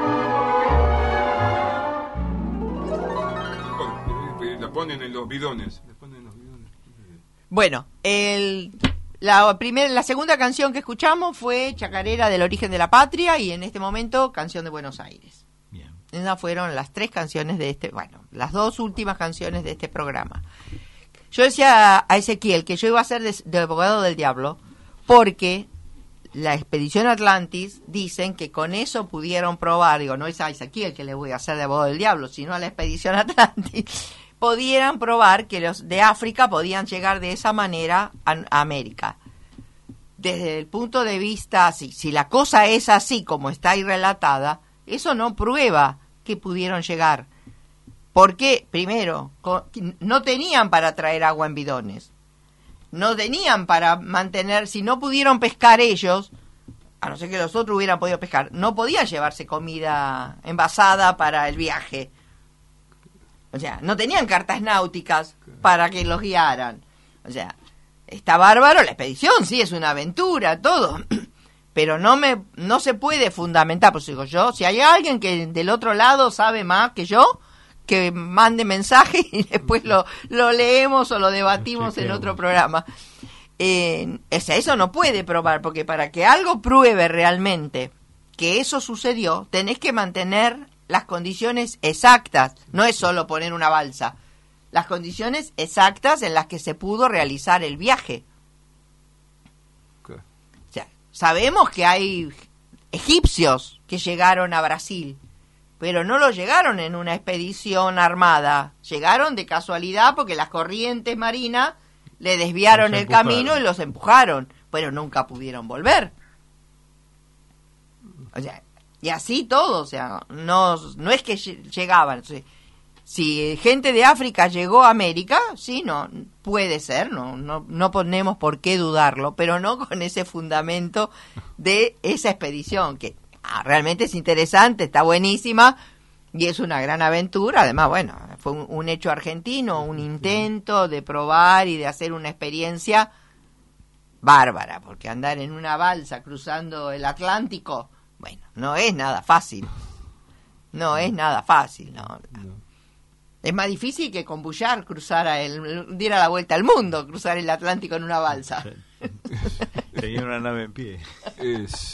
La ponen en los bidones. La ponen en los bidones. Bueno, el, la, primera, la segunda canción que escuchamos fue Chacarera del Origen de la Patria y en este momento Canción de Buenos Aires. Bien. Esas fueron las tres canciones de este, bueno, las dos últimas canciones de este programa. Yo decía a Ezequiel que yo iba a ser de, de abogado del diablo porque la expedición Atlantis dicen que con eso pudieron probar, digo, no es a Ezequiel que le voy a hacer de abogado del diablo, sino a la expedición Atlantis, podían probar que los de África podían llegar de esa manera a, a América. Desde el punto de vista, si, si la cosa es así como está ahí relatada, eso no prueba que pudieron llegar. Porque, primero, no tenían para traer agua en bidones. No tenían para mantener, si no pudieron pescar ellos, a no ser que los otros hubieran podido pescar, no podían llevarse comida envasada para el viaje. O sea, no tenían cartas náuticas para que los guiaran. O sea, está bárbaro la expedición, sí, es una aventura, todo. Pero no me no se puede fundamentar, pues digo yo, si hay alguien que del otro lado sabe más que yo, que mande mensaje y después lo, lo leemos o lo debatimos en otro programa. Eh, o sea, eso no puede probar, porque para que algo pruebe realmente que eso sucedió, tenés que mantener las condiciones exactas, no es solo poner una balsa, las condiciones exactas en las que se pudo realizar el viaje. Okay. O sea, sabemos que hay egipcios que llegaron a Brasil, pero no lo llegaron en una expedición armada, llegaron de casualidad porque las corrientes marinas le desviaron el camino y los empujaron, pero nunca pudieron volver. O sea, y así todo, o sea, no, no es que llegaban. O sea, si gente de África llegó a América, sí, no, puede ser, no, no, no ponemos por qué dudarlo, pero no con ese fundamento de esa expedición, que ah, realmente es interesante, está buenísima, y es una gran aventura. Además, bueno, fue un, un hecho argentino, un intento de probar y de hacer una experiencia bárbara, porque andar en una balsa cruzando el Atlántico, bueno, no es nada fácil. No es nada fácil, no. no. Es más difícil que con Bullard cruzara el, diera la vuelta al mundo, cruzar el Atlántico en una balsa. Tenía una nave en pie. Es...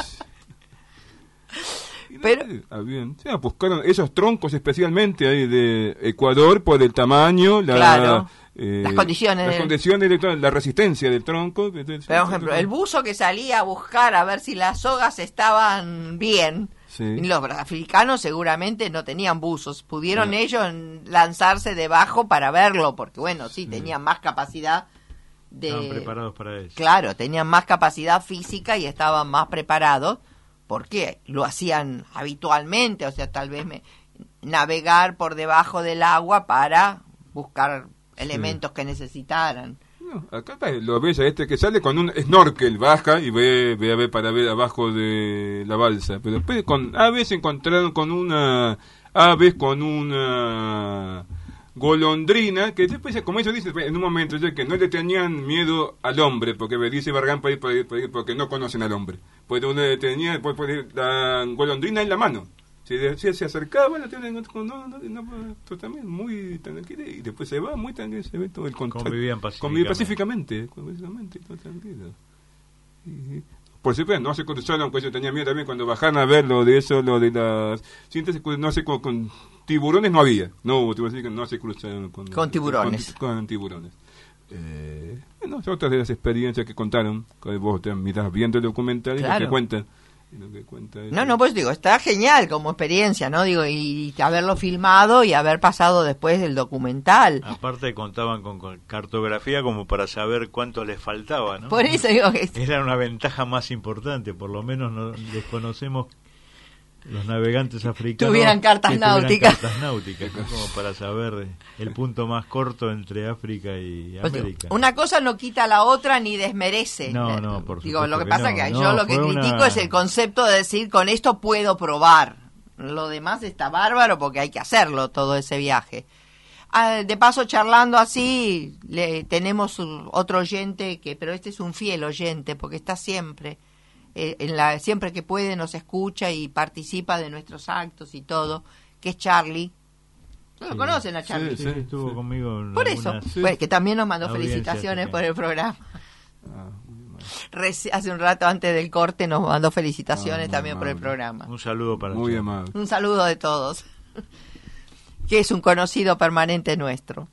Pero ah, bien. Sí, buscaron esos troncos especialmente ahí de Ecuador por el tamaño, la, claro, eh, las condiciones, las del... condiciones de la resistencia del tronco. Pero, por ejemplo, el buzo que salía a buscar a ver si las sogas estaban bien. Sí. Los africanos seguramente no tenían buzos, pudieron no. ellos lanzarse debajo para verlo, porque bueno, sí, sí. tenían más capacidad de... Estaban preparados para eso. Claro, tenían más capacidad física y estaban más preparados, porque lo hacían habitualmente, o sea, tal vez me... navegar por debajo del agua para buscar elementos sí. que necesitaran. No, acá lo ves a este que sale con un snorkel, baja y ve, ve a ver para ver abajo de la balsa, pero después con aves se encontraron con una aves con una golondrina que después, como ellos dicen en un momento, que no le tenían miedo al hombre, porque dice Barragán porque no conocen al hombre, pues uno tenía pues, pues, la golondrina en la mano, Se, se, se acercaba, bueno, no, no, no, no, también muy tranquilo, y después se va muy tranquilo, se ve todo el contacto. Convivían pacíficamente. Convivían pacíficamente, pacíficamente, todo tranquilo. Y, por supuesto, no se cruzaron, pues yo tenía miedo también cuando bajaron a ver lo de eso, lo de las síntesis, no sé, con, con tiburones no había, no, no se cruzaron con, con tiburones. Con, con tiburones. Eh, bueno, otras de las experiencias que contaron, que vos te mirás viendo el documental y claro. lo que cuentan. Lo que cuenta es no, no, pues digo, está genial como experiencia, ¿no? Digo, y, y haberlo filmado y haber pasado después del documental. Aparte contaban con, con cartografía como para saber cuánto les faltaba, ¿no? Por eso digo que... Era una ventaja más importante, por lo menos no desconocemos los navegantes africanos tuvieran cartas que náuticas, tuvieran cartas náuticas, ¿no? Como para saber el punto más corto entre África y pues América. Digo, una cosa no quita la otra ni desmerece. No, no, por digo, lo que, que pasa no, que no, yo lo que critico una... es el concepto de decir con esto puedo probar. Lo demás está bárbaro porque hay que hacerlo todo ese viaje. Ah, de paso charlando así le, tenemos otro oyente que, pero este es un fiel oyente porque está siempre en la, siempre que puede nos escucha y participa de nuestros actos y todo, que es Charlie. ¿No sí, lo conocen a Charlie? Sí, sí, estuvo sí. conmigo en por eso, sí. bueno, que también nos mandó felicitaciones por el programa. Ah, Reci- hace un rato antes del corte nos mandó felicitaciones ah, también amable. por el programa. Un saludo para muy amable. Un saludo de todos. Que es un conocido permanente nuestro.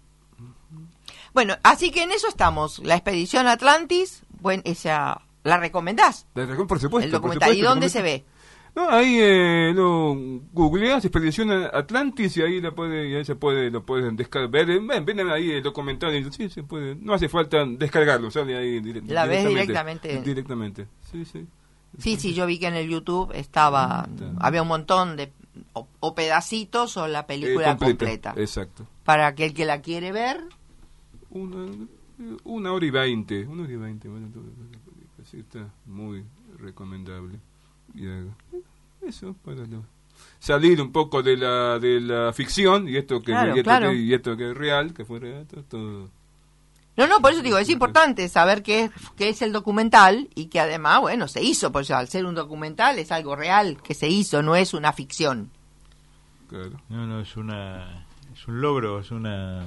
Bueno, así que en eso estamos. La expedición Atlantis, bueno, esa... ¿La recomendás? La recom- por supuesto. El documental. Por supuesto, ¿Y dónde se ve? No, ahí eh, lo googleas, Expedición Atlantis, y ahí la puede, y ahí se puede, lo pueden descargar. Ven, ven ahí el documental, y sí, se puede. No hace falta descargarlo, sale ahí dire- la ves directamente. Directamente, sí, sí. Sí, sí, yo vi que en el YouTube estaba, había un montón de o, o pedacitos o la película eh, completa, completa. Exacto. Para aquel que la quiere ver. Una, una hora y veinte, una hora y veinte, bueno, sí, está muy recomendable. Y, uh, eso para lo, salir un poco de la de la ficción y esto que claro, y esto, claro. que, y esto que es real, que fue real, todo, todo. No, no, por eso digo, es importante saber qué es, qué es el documental y que además, bueno, se hizo, pues al ser un documental es algo real que se hizo, no es una ficción. Claro. No, no, es una es un logro, es una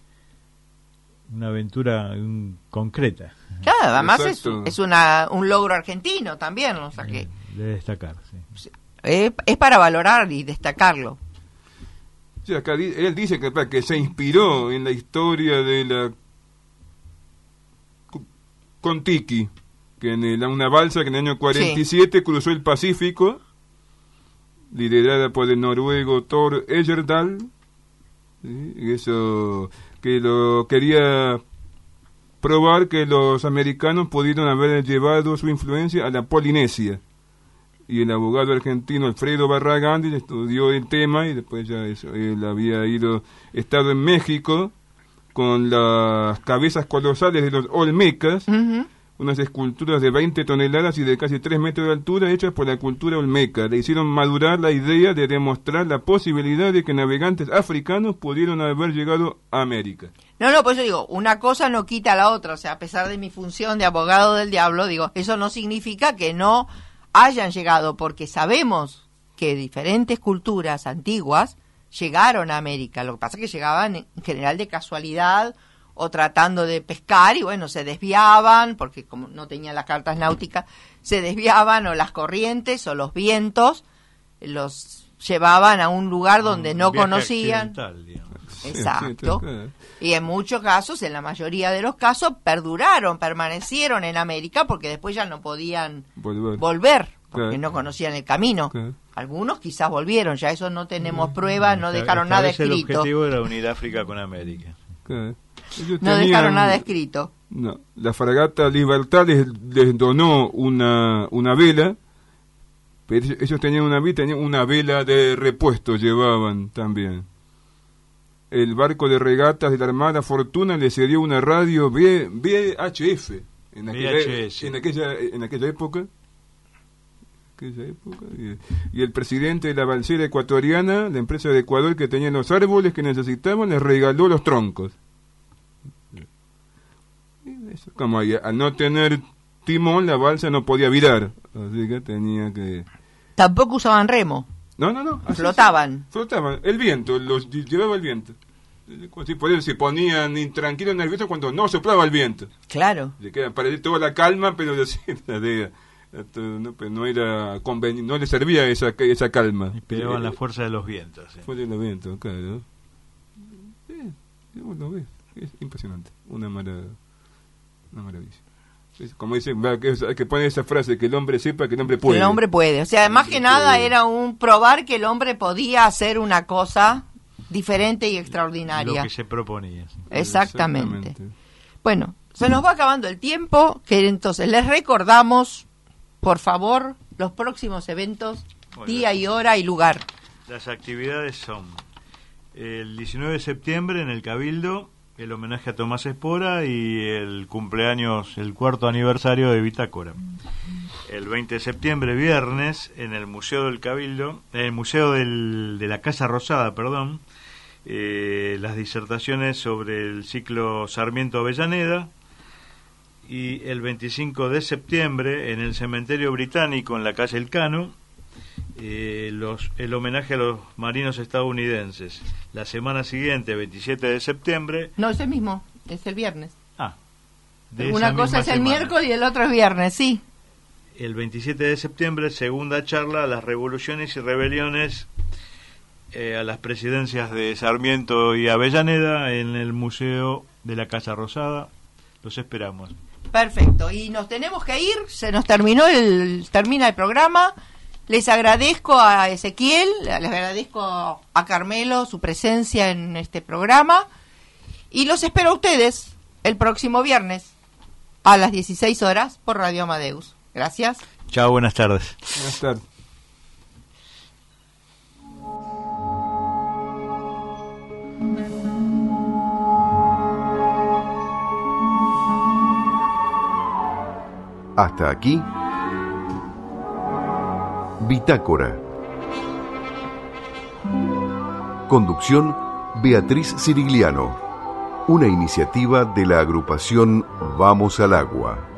una aventura un, concreta. Claro, además es, es una un logro argentino también, o sea que de destacar, sí. Es, es para valorar y destacarlo. Sí, acá él dice que, que se inspiró en la historia de la Kon-Tiki, que en el, una balsa que en el año cuarenta y siete sí. cruzó el Pacífico, liderada por el noruego Thor Heyerdahl, ¿sí? Y eso que lo quería probar que los americanos pudieron haber llevado su influencia a la Polinesia. Y el abogado argentino Alfredo Barragán estudió el tema y después ya eso, él había ido, estado en México con las cabezas colosales de los Olmecas, uh-huh. unas esculturas de veinte toneladas y de casi tres metros de altura hechas por la cultura olmeca. Le hicieron madurar la idea de demostrar la posibilidad de que navegantes africanos pudieron haber llegado a América. No, no, por eso digo, una cosa no quita la otra. O sea, a pesar de mi función de abogado del diablo, digo, eso no significa que no hayan llegado, porque sabemos que diferentes culturas antiguas llegaron a América. Lo que pasa es que llegaban en general de casualidad o tratando de pescar y bueno, se desviaban, porque como no tenían las cartas náuticas, se desviaban o las corrientes o los vientos los llevaban a un lugar donde un no conocían. Exacto. Y en muchos casos, en la mayoría de los casos, perduraron, permanecieron en América porque después ya no podían volver, volver porque claro. no conocían el camino. Claro. Algunos quizás volvieron, ya eso no tenemos pruebas, no dejaron Esta nada vez escrito. El objetivo era unir África con América. Claro. No tenían, dejaron nada escrito. No, la fragata Libertad les, les donó una, una vela, pero ellos tenían una, tenían una vela de repuesto, llevaban también. El barco de regatas de la Armada Fortuna le cedió una radio V H F en aquella, V H S. en aquella, en aquella época. Aquella época y, y el presidente de la balsera ecuatoriana, la empresa de Ecuador que tenía los árboles que necesitaban, les regaló los troncos. Y eso, como ahí, al no tener timón, la balsa no podía virar, así que tenía que... Tampoco usaban remo. No, no, no. Flotaban. Sí, flotaban. El viento, los llevaba el viento. Sí, por eso se ponían intranquilos, nerviosos cuando no soplaba el viento. Claro. Le queda para toda la calma, pero de, no, pero no era conveni- no le servía esa esa calma. Y pegaban eh, la fuerza de los vientos. Sí. Fuerza de los vientos, claro. Eh, bueno, ves, es impresionante, una maravilla. Una maravilla. Como dicen, hay que poner esa frase, que el hombre sepa que el hombre puede. El hombre puede. O sea, más que nada era un probar que el hombre podía hacer una cosa diferente y extraordinaria. Lo que se proponía. Exactamente. Exactamente. Bueno, se nos va acabando el tiempo, que entonces les recordamos, por favor, los próximos eventos, bueno, día y hora y lugar. Las actividades son el diecinueve de septiembre en el Cabildo, el homenaje a Tomás Espora y el cumpleaños, el cuarto aniversario de Bitácora. El veinte de septiembre, viernes, en el Museo del Cabildo, en el Museo del, de la Casa Rosada, perdón, eh, las disertaciones sobre el ciclo Sarmiento-Avellaneda. Y el veinticinco de septiembre, en el Cementerio Británico, en la calle Elcano, eh, los, el homenaje a los marinos estadounidenses. La semana siguiente, veintisiete de septiembre... No, es el mismo, es el viernes. Ah, de una cosa es el semana. Miércoles y el otro es viernes, sí. El veintisiete de septiembre, segunda charla, las revoluciones y rebeliones eh, a las presidencias de Sarmiento y Avellaneda en el Museo de la Casa Rosada. Los esperamos. Perfecto, y nos tenemos que ir, se nos terminó el termina el programa. Les agradezco a Ezequiel, les agradezco a Carmelo su presencia en este programa y los espero a ustedes el próximo viernes a las dieciséis horas por Radio Amadeus. Gracias. Chao, buenas tardes. Buenas tardes. Hasta aquí, Bitácora. Conducción, Beatriz Cirigliano. Una iniciativa de la agrupación Vamos al Agua.